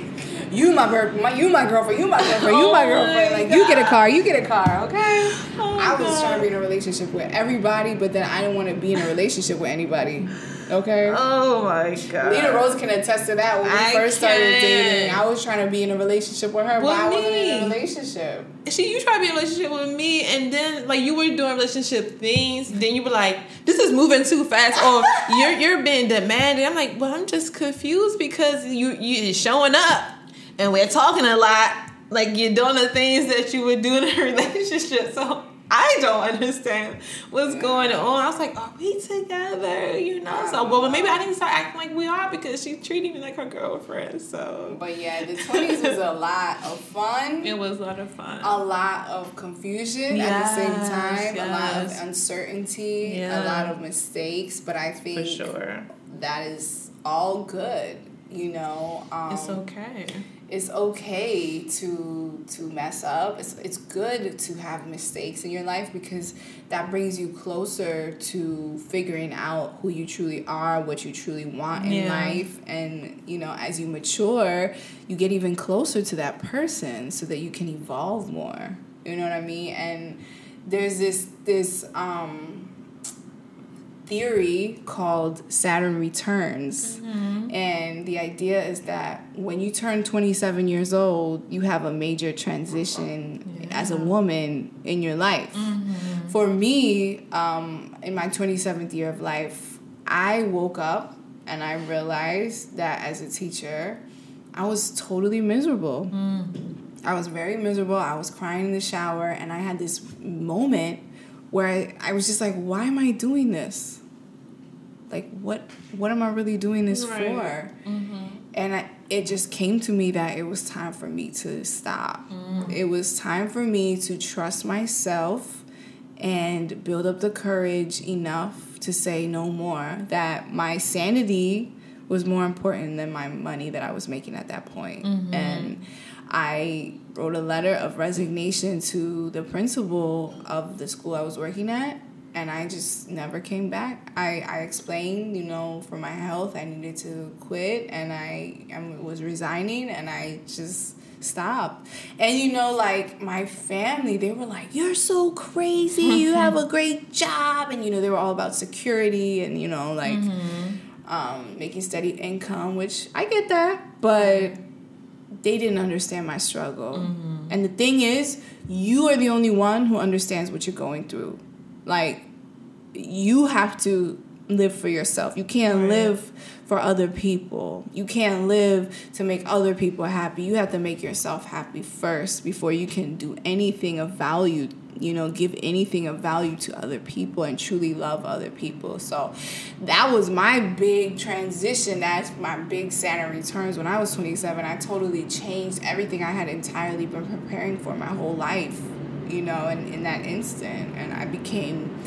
Speaker 1: you my, my you my girlfriend, you my girlfriend, you my girlfriend. Like, you get a car, you get a car, okay? Oh I was God. trying to be in a relationship with everybody, but then I didn't want to be in a relationship with anybody. Okay.
Speaker 2: Oh my God.
Speaker 1: Lena Rose can attest to that. When we
Speaker 2: I
Speaker 1: first started
Speaker 2: can.
Speaker 1: dating, I was trying to be in a relationship with her,
Speaker 2: with
Speaker 1: but I
Speaker 2: me.
Speaker 1: wasn't in a relationship.
Speaker 2: See, you tried to be in a relationship with me, and then like you were doing relationship things. Then you were like, "This is moving too fast," or "You're you're being demanding." I'm like, "Well, I'm just confused because you you're showing up, and we're talking a lot. Like you're doing the things that you would do in a relationship." So I don't understand what's going on. I was like, are we together? You know? So, well, maybe I didn't start acting like we are because she's treating me like her girlfriend. So,
Speaker 1: but yeah, the twenties was a lot of fun.
Speaker 2: It was a lot of fun.
Speaker 1: A lot of confusion yes, at the same time.
Speaker 2: Yes.
Speaker 1: A lot of uncertainty. Yeah. A lot of mistakes. But I think
Speaker 2: for sure
Speaker 1: that is all good. You know, um,
Speaker 2: it's okay.
Speaker 1: It's okay to to mess up. It's it's good to have mistakes in your life because that brings you closer to figuring out who you truly are, what you truly want in yeah. life, and you know, as you mature, you get even closer to that person so that you can evolve more. You know what I mean? And there's this this um. theory called Saturn returns. Mm-hmm. And the idea is that when you turn twenty-seven years old, you have a major transition yeah. as a woman in your life. Mm-hmm. For me, um, in my twenty-seventh year of life, I woke up and I realized that as a teacher, I was totally miserable. Mm. I was very miserable. I was crying in the shower, and I had this moment where I, I was just like, why am I doing this? Like, what what am I really doing this right. for? Mm-hmm. And I, it just came to me that it was time for me to stop. Mm. It was time for me to trust myself and build up the courage enough to say no more. That my sanity was more important than my money that I was making at that point. Mm-hmm. And I wrote a letter of resignation to the principal of the school I was working at, and I just never came back. I, I explained, you know, for my health, I needed to quit, and I, I was resigning, and I just stopped. And, you know, like, my family, they were like, you're so crazy, you have a great job, and, you know, they were all about security and, you know, like, mm-hmm. um, making steady income, which I get that, but they didn't understand my struggle. Mm-hmm. And the thing is, you are the only one who understands what you're going through. Like, you have to live for yourself. You can't right. live for other people. You can't live to make other people happy. You have to make yourself happy first before you can do anything of value, you know, give anything of value to other people and truly love other people. So that was my big transition. That's my big Saturn returns. When I was twenty-seven, I totally changed everything I had entirely been preparing for my whole life, you know, in, in that instant. And I became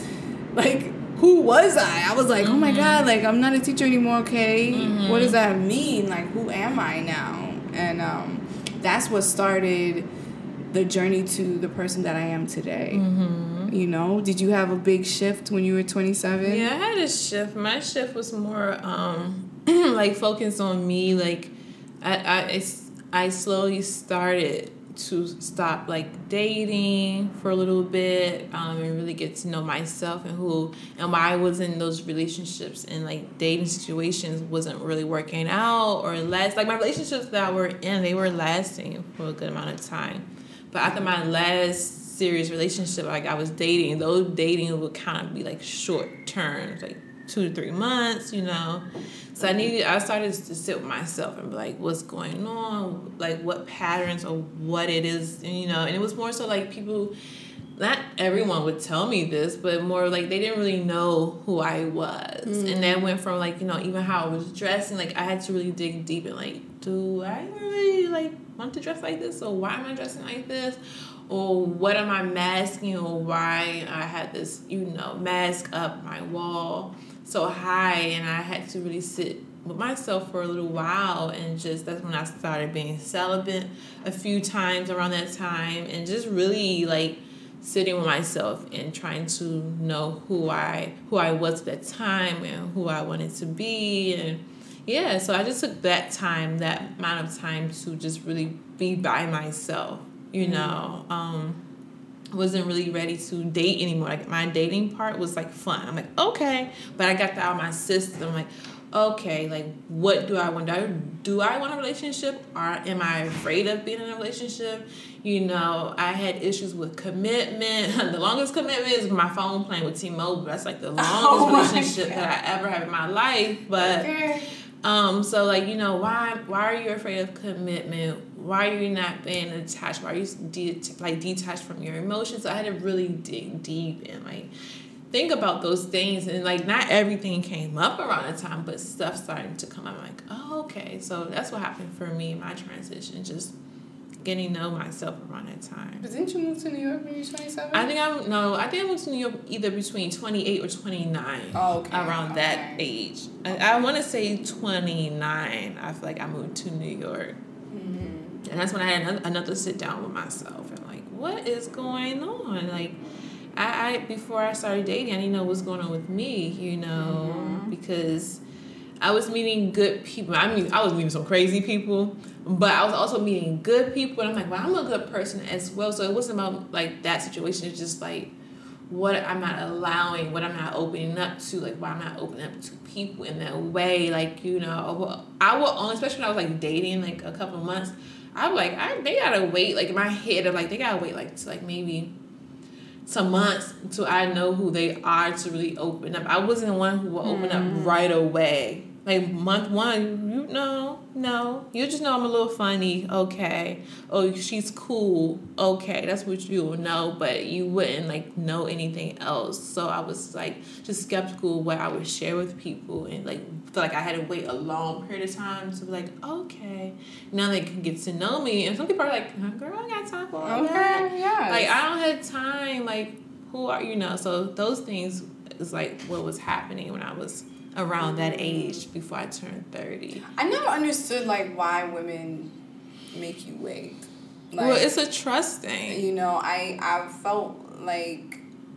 Speaker 1: like, who was I? I was like, mm-hmm. oh my God, like, I'm not a teacher anymore, okay? Mm-hmm. What does that mean? Like, who am I now? And um, that's what started the journey to the person that I am today. Mm-hmm. You know, did you have a big shift when you were twenty-seven?
Speaker 2: Yeah, I had a shift. My shift was more um, like focused on me. Like, I, I, I slowly started to stop like dating for a little bit um, and really get to know myself and who and why I was in those relationships and like dating situations wasn't really working out or last like my relationships that I were in, they were lasting for a good amount of time. But after my last serious relationship, like I was dating, those dating would kind of be like short terms, like two to three months, you know. So I needed, I started to sit with myself and be like, what's going on? Like what patterns or what it is, you know. And it was more so like people, not everyone would tell me this, but more like they didn't really know who I was. Mm. And that went from like, you know, even how I was dressing, like I had to really dig deep and like, do I really like want to dress like this? Or why am I dressing like this? Or what am I masking? Or why I had this, you know, mask up my wall so high, and I had to really sit with myself for a little while, and just that's when I started being celibate a few times around that time, and just really like sitting with myself and trying to know who I who I was at that time and who I wanted to be. And yeah, so I just took that time, that amount of time to just really be by myself, you mm-hmm. know. Um, wasn't really ready to date anymore. Like my dating part was like fun. I'm like, okay, but I got that out of my system. I'm like, okay, like what do I want? Do I, do I want a relationship, or am I afraid of being in a relationship? You know, I had issues with commitment. The longest commitment is my phone playing with T-Mobile. That's like the longest oh relationship that I ever had in my life. But okay. um, so like, you know, why why are you afraid of commitment? Why are you not being attached? Why are you de- like detached from your emotions? So I had to really dig deep and like think about those things, and like not everything came up around the time, but stuff started to come up. I'm like, oh, okay. So that's what happened for me in my transition, just getting to know myself around that time.
Speaker 1: But didn't you move to New York when you were twenty-seven?
Speaker 2: I think I no, I think I moved to New York either between twenty-eight or twenty-nine.
Speaker 1: Oh, okay.
Speaker 2: Around
Speaker 1: okay.
Speaker 2: that age. I, I want to say twenty-nine. I feel like I moved to New York. Mm-hmm. And that's when I had another, another sit down with myself and like, what is going on? Like, I, I before I started dating, I didn't know what's going on with me, you know, mm-hmm. because I was meeting good people. I mean, I was meeting some crazy people, but I was also meeting good people. And I'm like, well, I'm a good person as well. So it wasn't about like that situation. It's just like what I'm not allowing, what I'm not opening up to, like why I'm not opening up to people in that way. Like, you know, I will only, especially when I was like dating like a couple of months, I'm like, I they gotta wait. Like in my head, I'm like, they gotta wait like to like maybe some months until I know who they are to really open up. I wasn't the one who will open mm. up right away. Like month one, you know, no, you just know I'm a little funny. Okay, oh, she's cool. Okay, that's what you will know, but you wouldn't like know anything else. So I was like just skeptical of what I would share with people, and like feel like I had to wait a long period of time to be like, okay, now they can get to know me. And some people are like, girl, I got time for all
Speaker 1: okay,
Speaker 2: that.
Speaker 1: Yeah,
Speaker 2: like I don't have time. Like who are you know? So those things is like what was happening when I was around that age before I turned thirty.
Speaker 1: I never understood like why women make you wait. Like,
Speaker 2: well, it's a trust thing.
Speaker 1: You know, I I felt like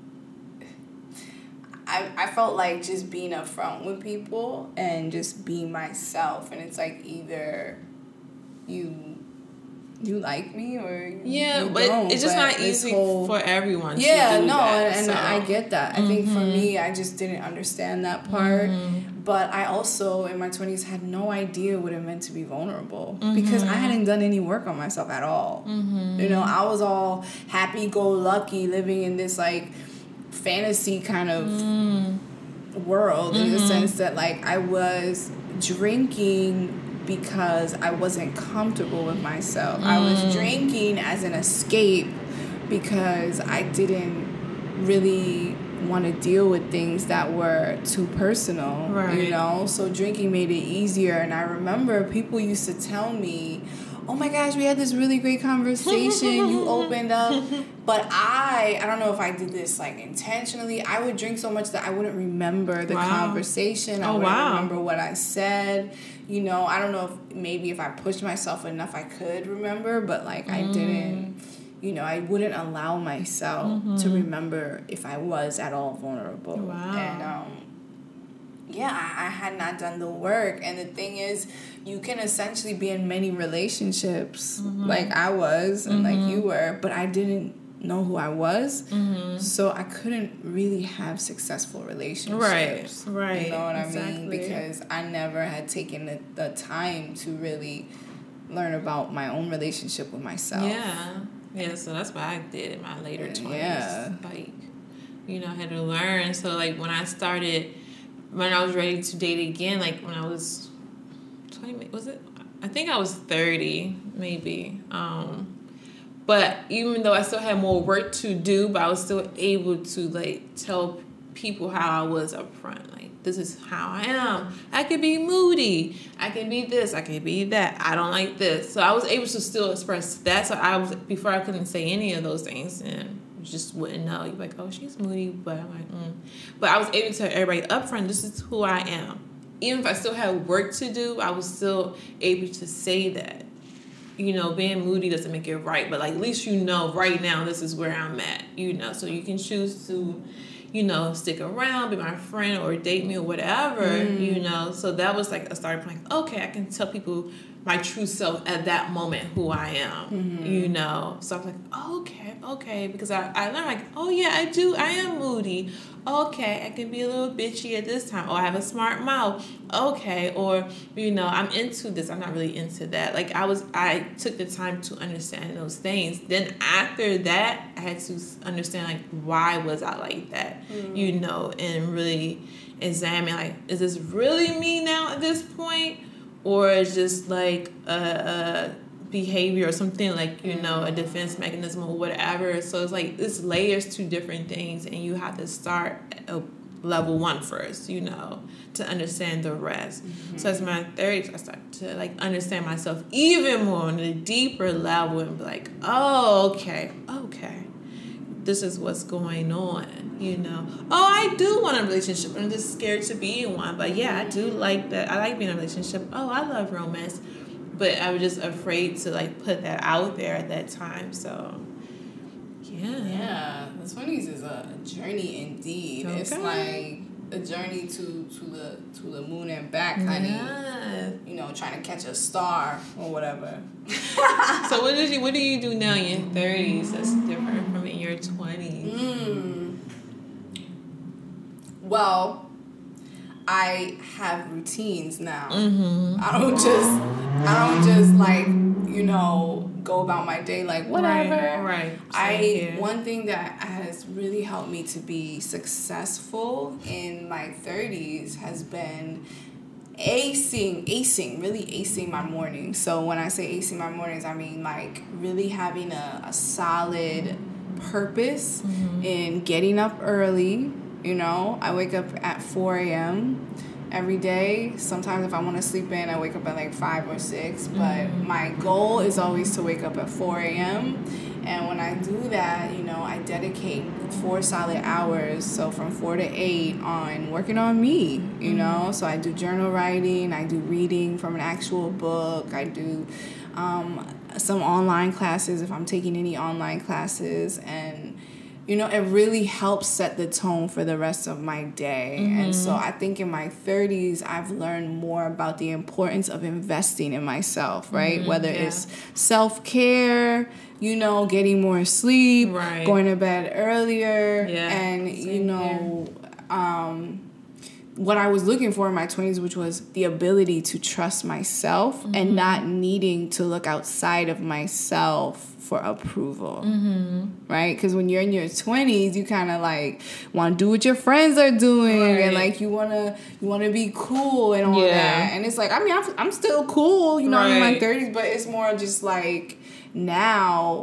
Speaker 1: I I felt like just being upfront with people and just being myself, and it's like either you you like me or you,
Speaker 2: yeah,
Speaker 1: you
Speaker 2: but
Speaker 1: don't.
Speaker 2: It's just
Speaker 1: but
Speaker 2: not easy
Speaker 1: whole,
Speaker 2: for everyone.
Speaker 1: Yeah,
Speaker 2: to do
Speaker 1: no,
Speaker 2: that,
Speaker 1: and, and
Speaker 2: so.
Speaker 1: I get that. I mm-hmm. think for me, I just didn't understand that part. Mm-hmm. But I also in my twenties had no idea what it meant to be vulnerable mm-hmm. because I hadn't done any work on myself at all. Mm-hmm. You know, I was all happy-go-lucky, living in this like fantasy kind of mm. world mm-hmm. in the sense that like I was drinking because I wasn't comfortable with myself. Mm. I was drinking as an escape because I didn't really want to deal with things that were too personal, right. you know? So drinking made it easier. And I remember people used to tell me, oh my gosh, we had this really great conversation. You opened up. But I, I don't know if I did this like intentionally. I would drink so much that I wouldn't remember the wow. conversation. I
Speaker 2: oh,
Speaker 1: wouldn't
Speaker 2: wow.
Speaker 1: remember what I said. You know, I don't know if maybe if I pushed myself enough, I could remember, but like I mm. didn't. You know, I wouldn't allow myself mm-hmm. to remember if I was at all vulnerable.
Speaker 2: Wow.
Speaker 1: And um, yeah, I, I had not done the work. And the thing is, you can essentially be in many relationships mm-hmm. like I was and mm-hmm. like you were, but I didn't know who I was. Mm-hmm. So I couldn't really have successful relationships.
Speaker 2: Right, right.
Speaker 1: You know what
Speaker 2: exactly.
Speaker 1: I mean? Because I never had taken the, the time to really learn about my own relationship with myself.
Speaker 2: Yeah. Yeah, so that's what I did in my later twenties.
Speaker 1: Yeah.
Speaker 2: Like, you know, I had to learn. So, like, when I started, when I was ready to date again, like, when I was twenty, was it? I think I was thirty, maybe. Um, but even though I still had more work to do, but I was still able to, like, tell people how I was up front. Like, this is how I am. I could be moody. I can be this. I can be that. I don't like this. So I was able to still express that. So I was, before I couldn't say any of those things, and you just wouldn't know. You're like, oh, she's moody, but I'm like, mm. But I was able to tell everybody up front, this is who I am. Even if I still had work to do, I was still able to say that. You know, being moody doesn't make it right, but like at least you know right now this is where I'm at. You know, so you can choose to, you know, stick around, be my friend, or date me, or whatever, mm. you know. So that was like a starting point. Okay, I can tell people my true self at that moment who I am, mm-hmm. you know. So I'm like, oh, okay, okay. Because I, I learned, like, oh, yeah, I do. I am moody. Okay, I can be a little bitchy at this time. Or I have a smart mouth. Okay. Or, you know, I'm into this. I'm not really into that. Like, I was, I took the time to understand those things. Then after that, I had to understand, like, why was I like that, mm-hmm. you know, and really examine, like, is this really me now at this point? Or it's just like a, a behavior or something, like, you know, a defense mechanism or whatever. So it's like it's layers to different things, and you have to start at level one first, you know, to understand the rest. Mm-hmm. So as my thirties, I started to like understand myself even more on a deeper level and be like, oh, okay, okay, this is what's going on, you know. Oh, I do want a relationship. I'm just scared to be in one. But yeah, I do like that. I like being in a relationship. Oh, I love romance. But I was just afraid to like put that out there at that time. So, yeah.
Speaker 1: Yeah. The twenties is a journey indeed. Okay. It's like a journey to, to the to the moon and back, honey. Yeah. You know, trying to catch a star or whatever.
Speaker 2: So what did you what do you do now in your thirties that's different from in your twenties?
Speaker 1: Mm. Well, I have routines now. Mm-hmm. I don't just I don't just like, you know, go about my day like whatever.
Speaker 2: Right. right.
Speaker 1: I here. One thing that has really helped me to be successful in my thirties has been acing, acing, really acing my mornings. So when I say acing my mornings, I mean like really having a, a solid purpose mm-hmm. in getting up early. You know, I wake up at four a.m. every day. Sometimes if I want to sleep in, I wake up at like five or six. But mm-hmm. my goal is always to wake up at four a.m. And when I do that, you know, I dedicate four solid hours. So from four to eight on working on me, you mm-hmm. know. So I do journal writing. I do reading from an actual book. I do um, some online classes if I'm taking any online classes. And you know, it really helps set the tone for the rest of my day. Mm-hmm. And so I think in my thirties, I've learned more about the importance of investing in myself, right? Mm-hmm. Whether yeah. it's self-care, you know, getting more sleep,
Speaker 2: right.
Speaker 1: going to bed earlier.
Speaker 2: Yeah.
Speaker 1: And, Same you know, um, what I was looking for in my twenties, which was the ability to trust myself mm-hmm. and not needing to look outside of myself for approval, mm-hmm. right? Because when you're in your twenties, you kind of like want to do what your friends are doing, right. and like you wanna you wanna be cool and all yeah. that. And it's like, I mean, I'm I'm still cool, you know, right. I'm in my thirties, but it's more just like now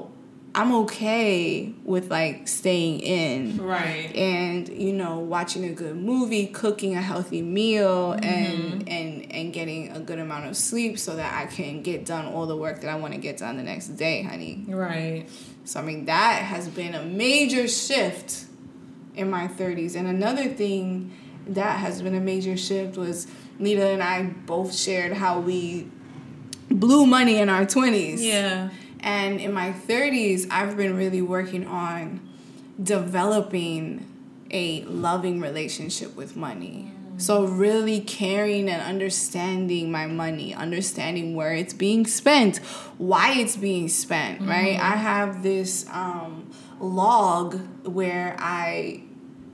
Speaker 1: I'm okay with like staying in,
Speaker 2: right,
Speaker 1: and you know, watching a good movie, cooking a healthy meal, mm-hmm. and and and getting a good amount of sleep so that I can get done all the work that I want to get done the next day, honey.
Speaker 2: Right.
Speaker 1: So I mean, that has been a major shift in my thirties. And another thing that has been a major shift was Nita and I both shared how we blew money in our twenties.
Speaker 2: Yeah.
Speaker 1: And in my thirties, I've been really working on developing a loving relationship with money. Mm. So really caring and understanding my money, understanding where it's being spent, why it's being spent, mm-hmm. right? I have this um, log where I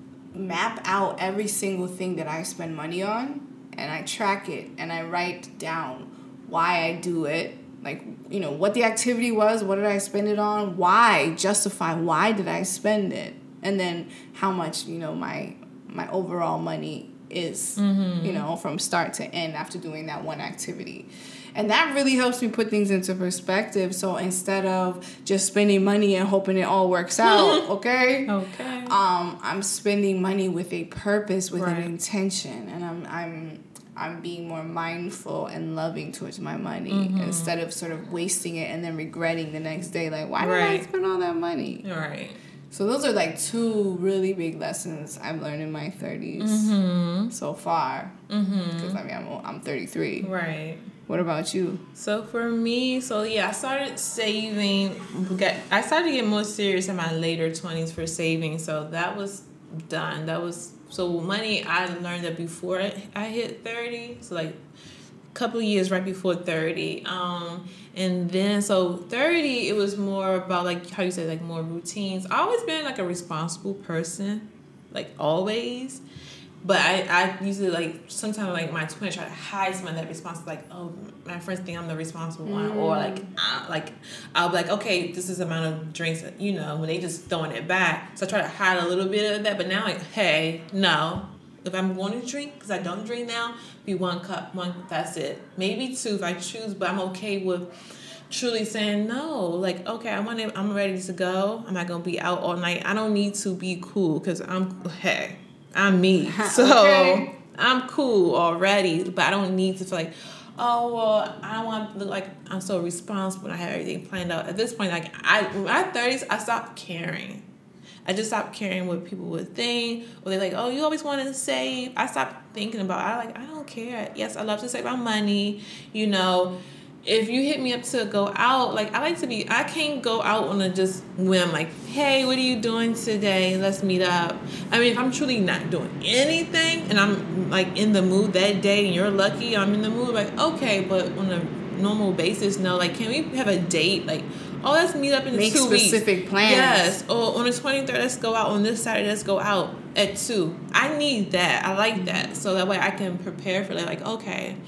Speaker 1: map out every single thing that I spend money on, and I track it, and I write down why I do it. Like, you know, what the activity was, what did I spend it on, why, justify why did I spend it, and then how much, you know, my my overall money is, mm-hmm. you know, from start to end after doing that one activity. And that really helps me put things into perspective. So instead of just spending money and hoping it all works out, okay?
Speaker 2: Okay.
Speaker 1: Um, I'm spending money with a purpose, with
Speaker 2: right.
Speaker 1: an intention, and I'm I'm I'm being more mindful and loving towards my money mm-hmm. instead of sort of wasting it and then regretting the next day, like, why did
Speaker 2: right.
Speaker 1: I spend all that money?
Speaker 2: Right.
Speaker 1: So those are like two really big lessons I've learned in my thirties
Speaker 2: mm-hmm.
Speaker 1: so far.
Speaker 2: Mm-hmm.
Speaker 1: Because I mean, I'm I'm thirty-three.
Speaker 2: Right.
Speaker 1: What about you?
Speaker 2: So for me, so yeah, I started saving. Got, I started to get more serious in my later twenties for saving. So that was done. That was. So money, I learned that before I hit thirty, so like a couple of years right before thirty. Um, and then, so thirty, it was more about like, how you say, like more routines. I've always been like a responsible person, like always. But I, I usually like, sometimes like my twenties try to hide some of that responsibility. Like, oh, my friends think I'm the responsible one. Mm. Or like, I, like, I'll be like, okay, this is the amount of drinks, that, you know, when they just throwing it back. So I try to hide a little bit of that. But now, like, hey, no. If I'm going to drink, because I don't drink now, be one cup, one, that's it. Maybe two if I choose, but I'm okay with truly saying no. Like, okay, I want to, I'm ready to go. I'm not going to be out all night. I don't need to be cool because I'm, hey. I'm me. So okay. I'm cool already, but I don't need to feel like, oh, well, I don't want to look like I'm so responsible and I have everything planned out. At this point, like, I, in my thirties, I stopped caring. I just stopped caring what people would think, or they're like, oh, you always want to save. I stopped thinking about it. I like, I don't care. Yes, I love to save my money, you know. If you hit me up to go out, like, I like to be, I can't go out on a just whim, like, hey, what are you doing today? Let's meet up. I mean, if I'm truly not doing anything and I'm, like, in the mood that day and you're lucky I'm in the mood, like, okay, but on a normal basis, no, like, can we have a date? Like, oh, let's meet up in
Speaker 1: Make
Speaker 2: two weeks.
Speaker 1: Make specific plans.
Speaker 2: Yes. Or on the twenty-third, let's go out. On this Saturday, let's go out at two. I need that. I like that. So that way I can prepare for that, like, okay.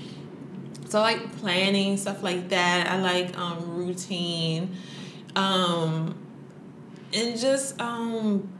Speaker 2: So I like planning, stuff like that. I like um, routine. Um, and just, um,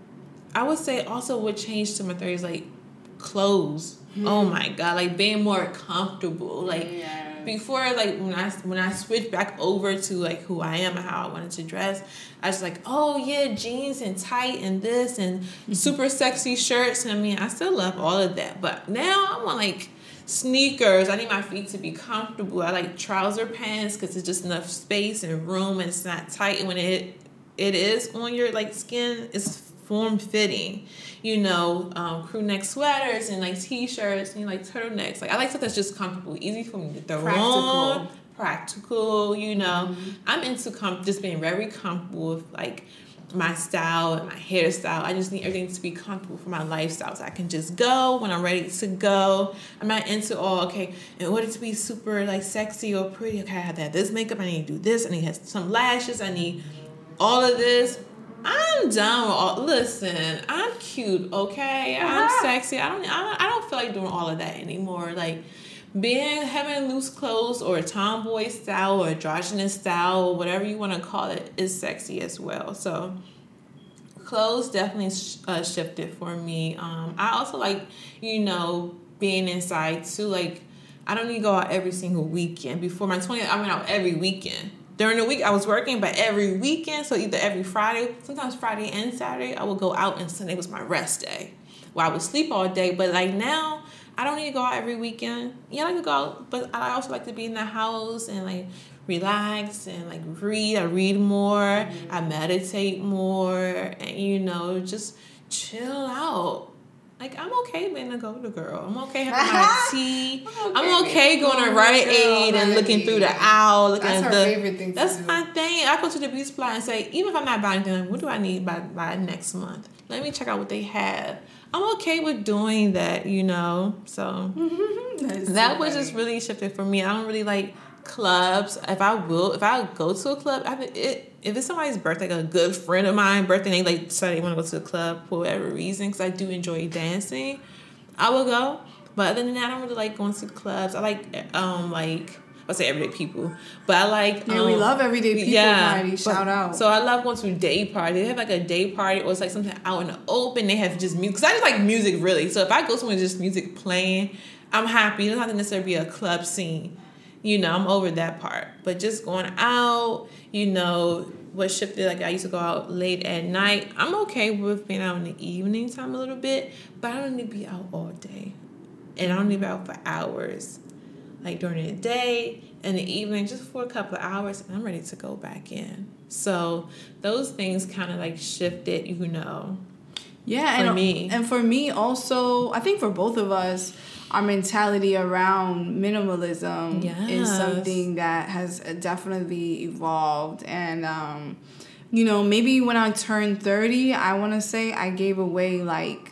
Speaker 2: I would say also what changed to my thirties, like clothes. Mm-hmm. Oh my God, like being more comfortable. Like yeah. before, like when I, when I switched back over to like who I am and how I wanted to dress, I was like, oh yeah, jeans and tight and this and mm-hmm. super sexy shirts. And I mean, I still love all of that. But now I want like, sneakers. I need my feet to be comfortable. I like trouser pants because it's just enough space and room and it's not tight. And when it it is on your like skin, it's form fitting. You know, um, crew neck sweaters and like t-shirts and like turtlenecks. Like I like stuff that's just comfortable, easy for me to throw on. Practical. You know, mm-hmm. I'm into com- just being very comfortable with like my style and my hairstyle. I just need everything to be comfortable for my lifestyle so I can just go when I'm ready to go. I'm not into all, okay, in order to be super like sexy or pretty, okay, I have to have this makeup, I need to do this, I need to have some lashes, I need all of this. I'm done with all, listen, I'm cute, okay? Uh-huh. I'm sexy. I don't, I don't I don't feel like doing all of that anymore. Like being, having loose clothes or a tomboy style or androgynous style or whatever you want to call it is sexy as well. So clothes definitely sh- uh, shifted for me. Um, I also like, you know, being inside too. Like I don't need to go out every single weekend. Before my twentieth, I went out every weekend. during the week I was working, but every weekend, so either every Friday, sometimes Friday and Saturday, I would go out, and Sunday was my rest day, where I would sleep all day. But like now, I don't need to go out every weekend. Yeah, I like to go out, but I also like to be in the house and like relax and like read. I read more. Mm-hmm. I meditate more, and you know, just chill out. Like, I'm okay being a go-to girl. I'm okay having my tea. okay, I'm okay going to Rite Aid and looking through the aisle. Looking
Speaker 1: that's
Speaker 2: at
Speaker 1: her
Speaker 2: the,
Speaker 1: favorite thing to
Speaker 2: That's
Speaker 1: do.
Speaker 2: my thing. I go to the beauty supply and say, even if I'm not buying anything, what do I need by, by next month? Let me check out what they have. I'm okay with doing that, you know? So that, that was just really shifted for me. I don't really like clubs. If I will, if I go to a club, I it if it's somebody's birthday, like a good friend of mine birthday, and they like decided they want to go to the club for whatever reason, because I do enjoy dancing, I will go. But other than that, I don't really like going to clubs. I like um like I say everyday people, but I like
Speaker 1: yeah
Speaker 2: um,
Speaker 1: we love everyday people
Speaker 2: yeah,
Speaker 1: party. Shout
Speaker 2: but,
Speaker 1: out.
Speaker 2: So I love going to a day party. They have like a day party, or it's like something out in the open. They have just music, because I just like music really. So if I go somewhere just music playing, I'm happy. It doesn't have to necessarily be a club scene. You know, I'm over that part. But just going out, you know, what shifted, like I used to go out late at night. I'm okay with being out in the evening time a little bit, but I don't need to be out all day. And I don't need to be out for hours. Like during the day and the evening, just for a couple of hours, and I'm ready to go back in. So those things kind of like shifted, you know.
Speaker 1: Yeah,
Speaker 2: for
Speaker 1: and
Speaker 2: me.
Speaker 1: and for me also, I think for both of us, our mentality around minimalism
Speaker 2: yes.
Speaker 1: is something that has definitely evolved. And, um, you know, maybe when I turned thirty, I want to say I gave away like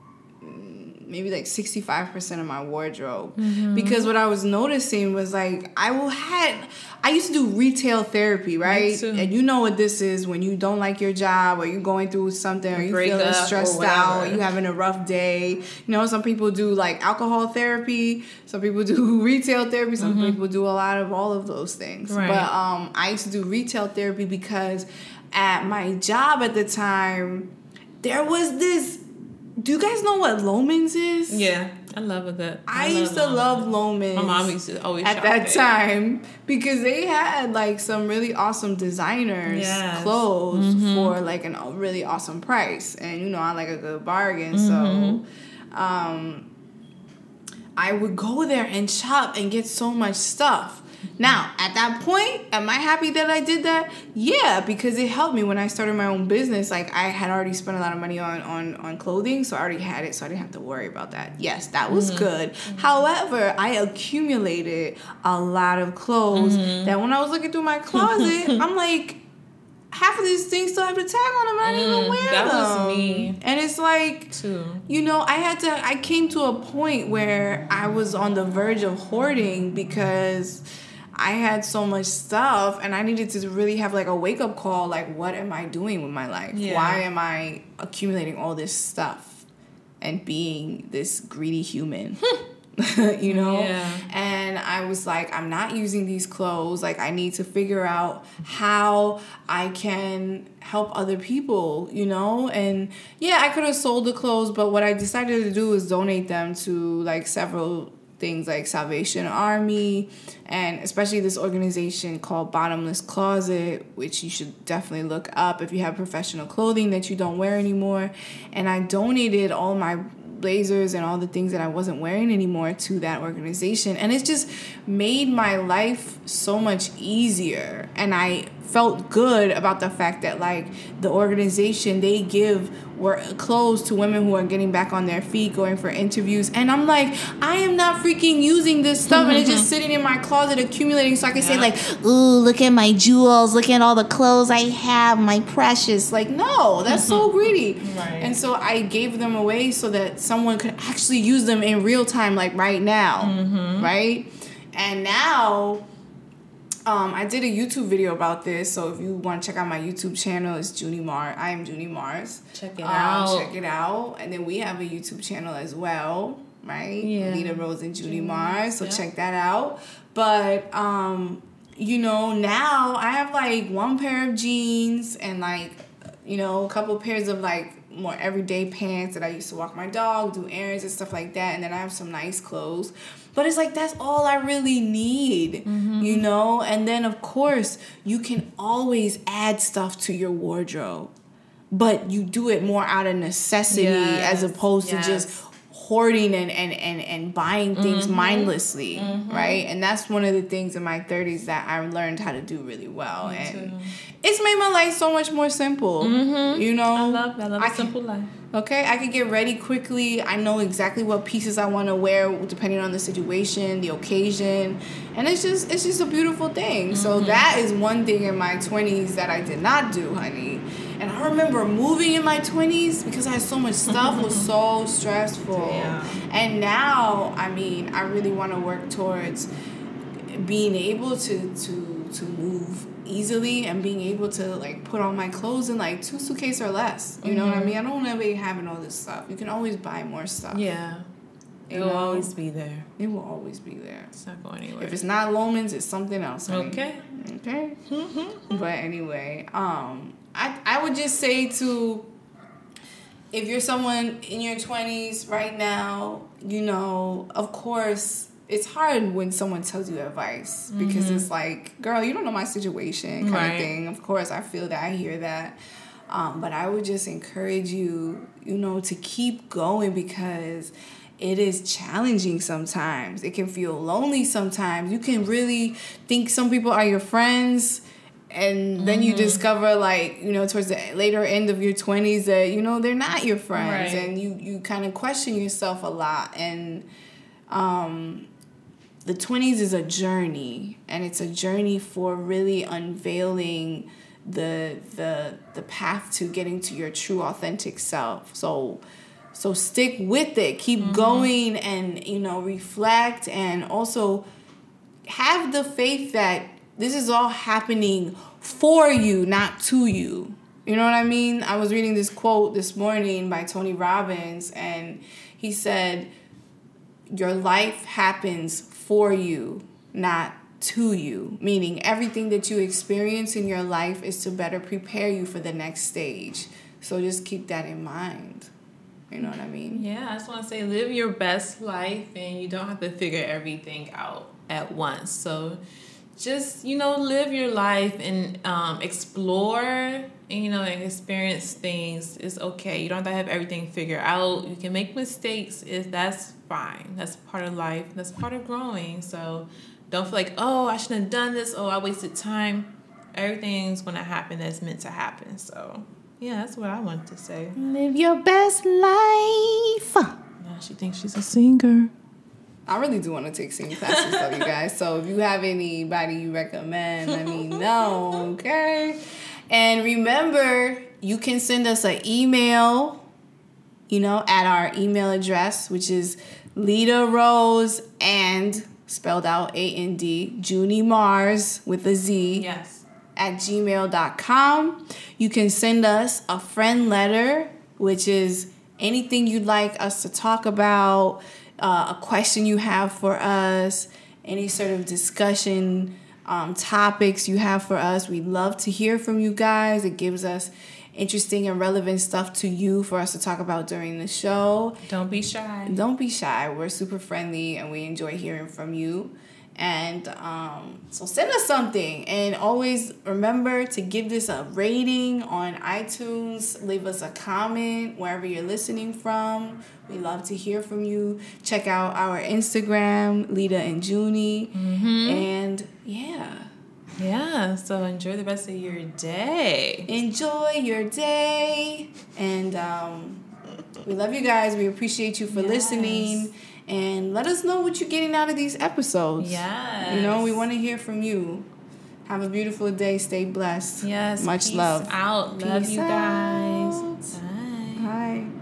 Speaker 1: maybe like sixty-five percent of my wardrobe. Mm-hmm. Because what I was noticing was like I will had I used to do retail therapy, right? And you know what this is when you don't like your job, or you're going through something, or you feeling stressed out, you having a rough day. You know, some people do like alcohol therapy, some people do retail therapy, some mm-hmm. people do a lot of all of those things. Right. But um, I used to do retail therapy because at my job at the time, there was this. Do you guys know what Loehmann's is?
Speaker 2: Yeah, I love a good.
Speaker 1: I, I
Speaker 2: love
Speaker 1: used to
Speaker 2: Loehmann.
Speaker 1: love Loehmann's.
Speaker 2: My mom used to always
Speaker 1: at
Speaker 2: shop
Speaker 1: that
Speaker 2: there.
Speaker 1: time because they had like some really awesome designers
Speaker 2: yes.
Speaker 1: clothes
Speaker 2: mm-hmm.
Speaker 1: for like a really awesome price, and you know I like a good bargain, mm-hmm. so um, I would go there and shop and get so much stuff. Now, at that point, am I happy that I did that? Yeah, because it helped me when I started my own business. Like, I had already spent a lot of money on, on, on clothing, so I already had it, so I didn't have to worry about that. Yes, that was mm-hmm. good. Mm-hmm. However, I accumulated a lot of clothes mm-hmm. that when I was looking through my closet, I'm like, half of these things still have the tag on them, and I didn't mm, even wear
Speaker 2: that
Speaker 1: them.
Speaker 2: That was me.
Speaker 1: And it's like,
Speaker 2: too.
Speaker 1: You know, I had to, I came to a point where I was on the verge of hoarding because I had so much stuff, and I needed to really have like a wake up call. Like, what am I doing with my life? Yeah. Why am I accumulating all this stuff and being this greedy human? You know?
Speaker 2: Yeah.
Speaker 1: And I was like, I'm not using these clothes. Like, I need to figure out how I can help other people, you know? And yeah, I could have sold the clothes, but what I decided to do was donate them to like several things like Salvation Army, and especially this organization called Bottomless Closet, which you should definitely look up if you have professional clothing that you don't wear anymore. And I donated all my blazers and all the things that I wasn't wearing anymore to that organization, and it just made my life so much easier. And I felt good about the fact that like the organization, they give work clothes to women who are getting back on their feet, going for interviews, and I'm like, I am not freaking using this stuff, and it's just sitting in my closet accumulating, so I can yeah. say like, ooh, look at my jewels, look at all the clothes I have, my precious. Like, no, that's so greedy.
Speaker 2: Right.
Speaker 1: And so I gave them away so that someone could actually use them in real time, like right now,
Speaker 2: mm-hmm.
Speaker 1: right? And now Um, I did a YouTube video about this, so if you want to check out my YouTube channel, it's Junie Mars. I am Junie Mars.
Speaker 2: Check it
Speaker 1: um,
Speaker 2: out.
Speaker 1: Check it out. And then we have a YouTube channel as well, right?
Speaker 2: Yeah.
Speaker 1: Nita Rose and Junie
Speaker 2: Junie
Speaker 1: Mars, so
Speaker 2: yeah.
Speaker 1: check that out. But, um, you know, now I have like one pair of jeans and like, you know, a couple pairs of like more everyday pants that I used to walk my dog, do errands and stuff like that. And then I have some nice clothes. But it's like, that's all I really need, mm-hmm. you know? And then, of course, you can always add stuff to your wardrobe. But you do it more out of necessity yes. as opposed yes. to just hoarding and, and, and, and buying things mm-hmm. mindlessly, mm-hmm. right? And that's one of the things in my thirties that I learned how to do really well. Me and too. It's made my life so much more simple, mm-hmm. you know?
Speaker 2: I love that. I love I a simple can, life.
Speaker 1: Okay, I can get ready quickly. I know exactly what pieces I want to wear depending on the situation, the occasion. And it's just it's just a beautiful thing. Mm-hmm. So that is one thing in my twenties that I did not do, honey. And I remember moving in my twenties because I had so much stuff. It was so stressful. Yeah. And now, I mean, I really want to work towards being able to, to, to move easily and being able to, like, put on my clothes in, like, two suitcases or less. You mm-hmm. know what I mean? I don't want to be having all this stuff. You can always buy more stuff.
Speaker 2: Yeah. It will always be there.
Speaker 1: It will always be there.
Speaker 2: It's not going anywhere.
Speaker 1: If it's not Loehmann's, it's something else. Honey.
Speaker 2: Okay.
Speaker 1: Okay. But anyway, um... I, I would just say to, if you're someone in your twenties right now, you know, of course, it's hard when someone tells you advice because mm-hmm. it's like, girl, you don't know my situation kind right. of thing. Of course, I feel that. I hear that. Um, but I would just encourage you, you know, to keep going because it is challenging sometimes. It can feel lonely sometimes. You can really think some people are your friends. And then mm-hmm. you discover, like, you know, towards the later end of your twenties that, you know, they're not your friends. Right. And you, you kind of question yourself a lot. And um, the twenties is a journey. And it's a journey for really unveiling the the the path to getting to your true, authentic self. So, so stick with it. Keep mm-hmm. going and, you know, reflect. And also have the faith that this is all happening for you, not to you. You know what I mean? I was reading this quote this morning by Tony Robbins, and he said, your life happens for you, not to you. Meaning everything that you experience in your life is to better prepare you for the next stage. So just keep that in mind. You know what I mean?
Speaker 2: Yeah, I just want to say live your best life, and you don't have to figure everything out at once. So just, you know, live your life and um, explore, and, you know, and experience things. It's okay. You don't have to have everything figured out. You can make mistakes. If that's fine. That's part of life. That's part of growing. So don't feel like, oh, I shouldn't have done this. Oh, I wasted time. Everything's going to happen that's meant to happen. So, yeah, that's what I want to say.
Speaker 1: Live your best life.
Speaker 2: Now she thinks she's a singer.
Speaker 1: I really do want to take singing classes, though, you guys. So if you have anybody you recommend, let me know, okay? And remember, you can send us an email, you know, at our email address, which is Lita Rose and, spelled out A N D, Junie Mars with a Z.
Speaker 2: Yes.
Speaker 1: At gmail dot com. You can send us a friend letter, which is anything you'd like us to talk about, Uh, a question you have for us, any sort of discussion um, topics you have for us. We'd love to hear from you guys. It gives us interesting and relevant stuff to you for us to talk about during the show.
Speaker 2: Don't be shy.
Speaker 1: Don't be shy. We're super friendly and we enjoy hearing from you. And um, so send us something. And always remember to give this a rating on iTunes. Leave us a comment wherever you're listening from. We love to hear from you. Check out our Instagram, Lita and Junie. Mm-hmm. And yeah.
Speaker 2: Yeah, so enjoy the rest of your day.
Speaker 1: Enjoy your day. And um, we love you guys. We appreciate you for yes. listening. And let us know what you're getting out of these episodes.
Speaker 2: Yes.
Speaker 1: You know, we want to hear from you. Have a beautiful day. Stay blessed.
Speaker 2: Yes.
Speaker 1: Much
Speaker 2: peace
Speaker 1: love.
Speaker 2: Out. Love
Speaker 1: Peace
Speaker 2: you guys.
Speaker 1: Out.
Speaker 2: Bye.
Speaker 1: Bye.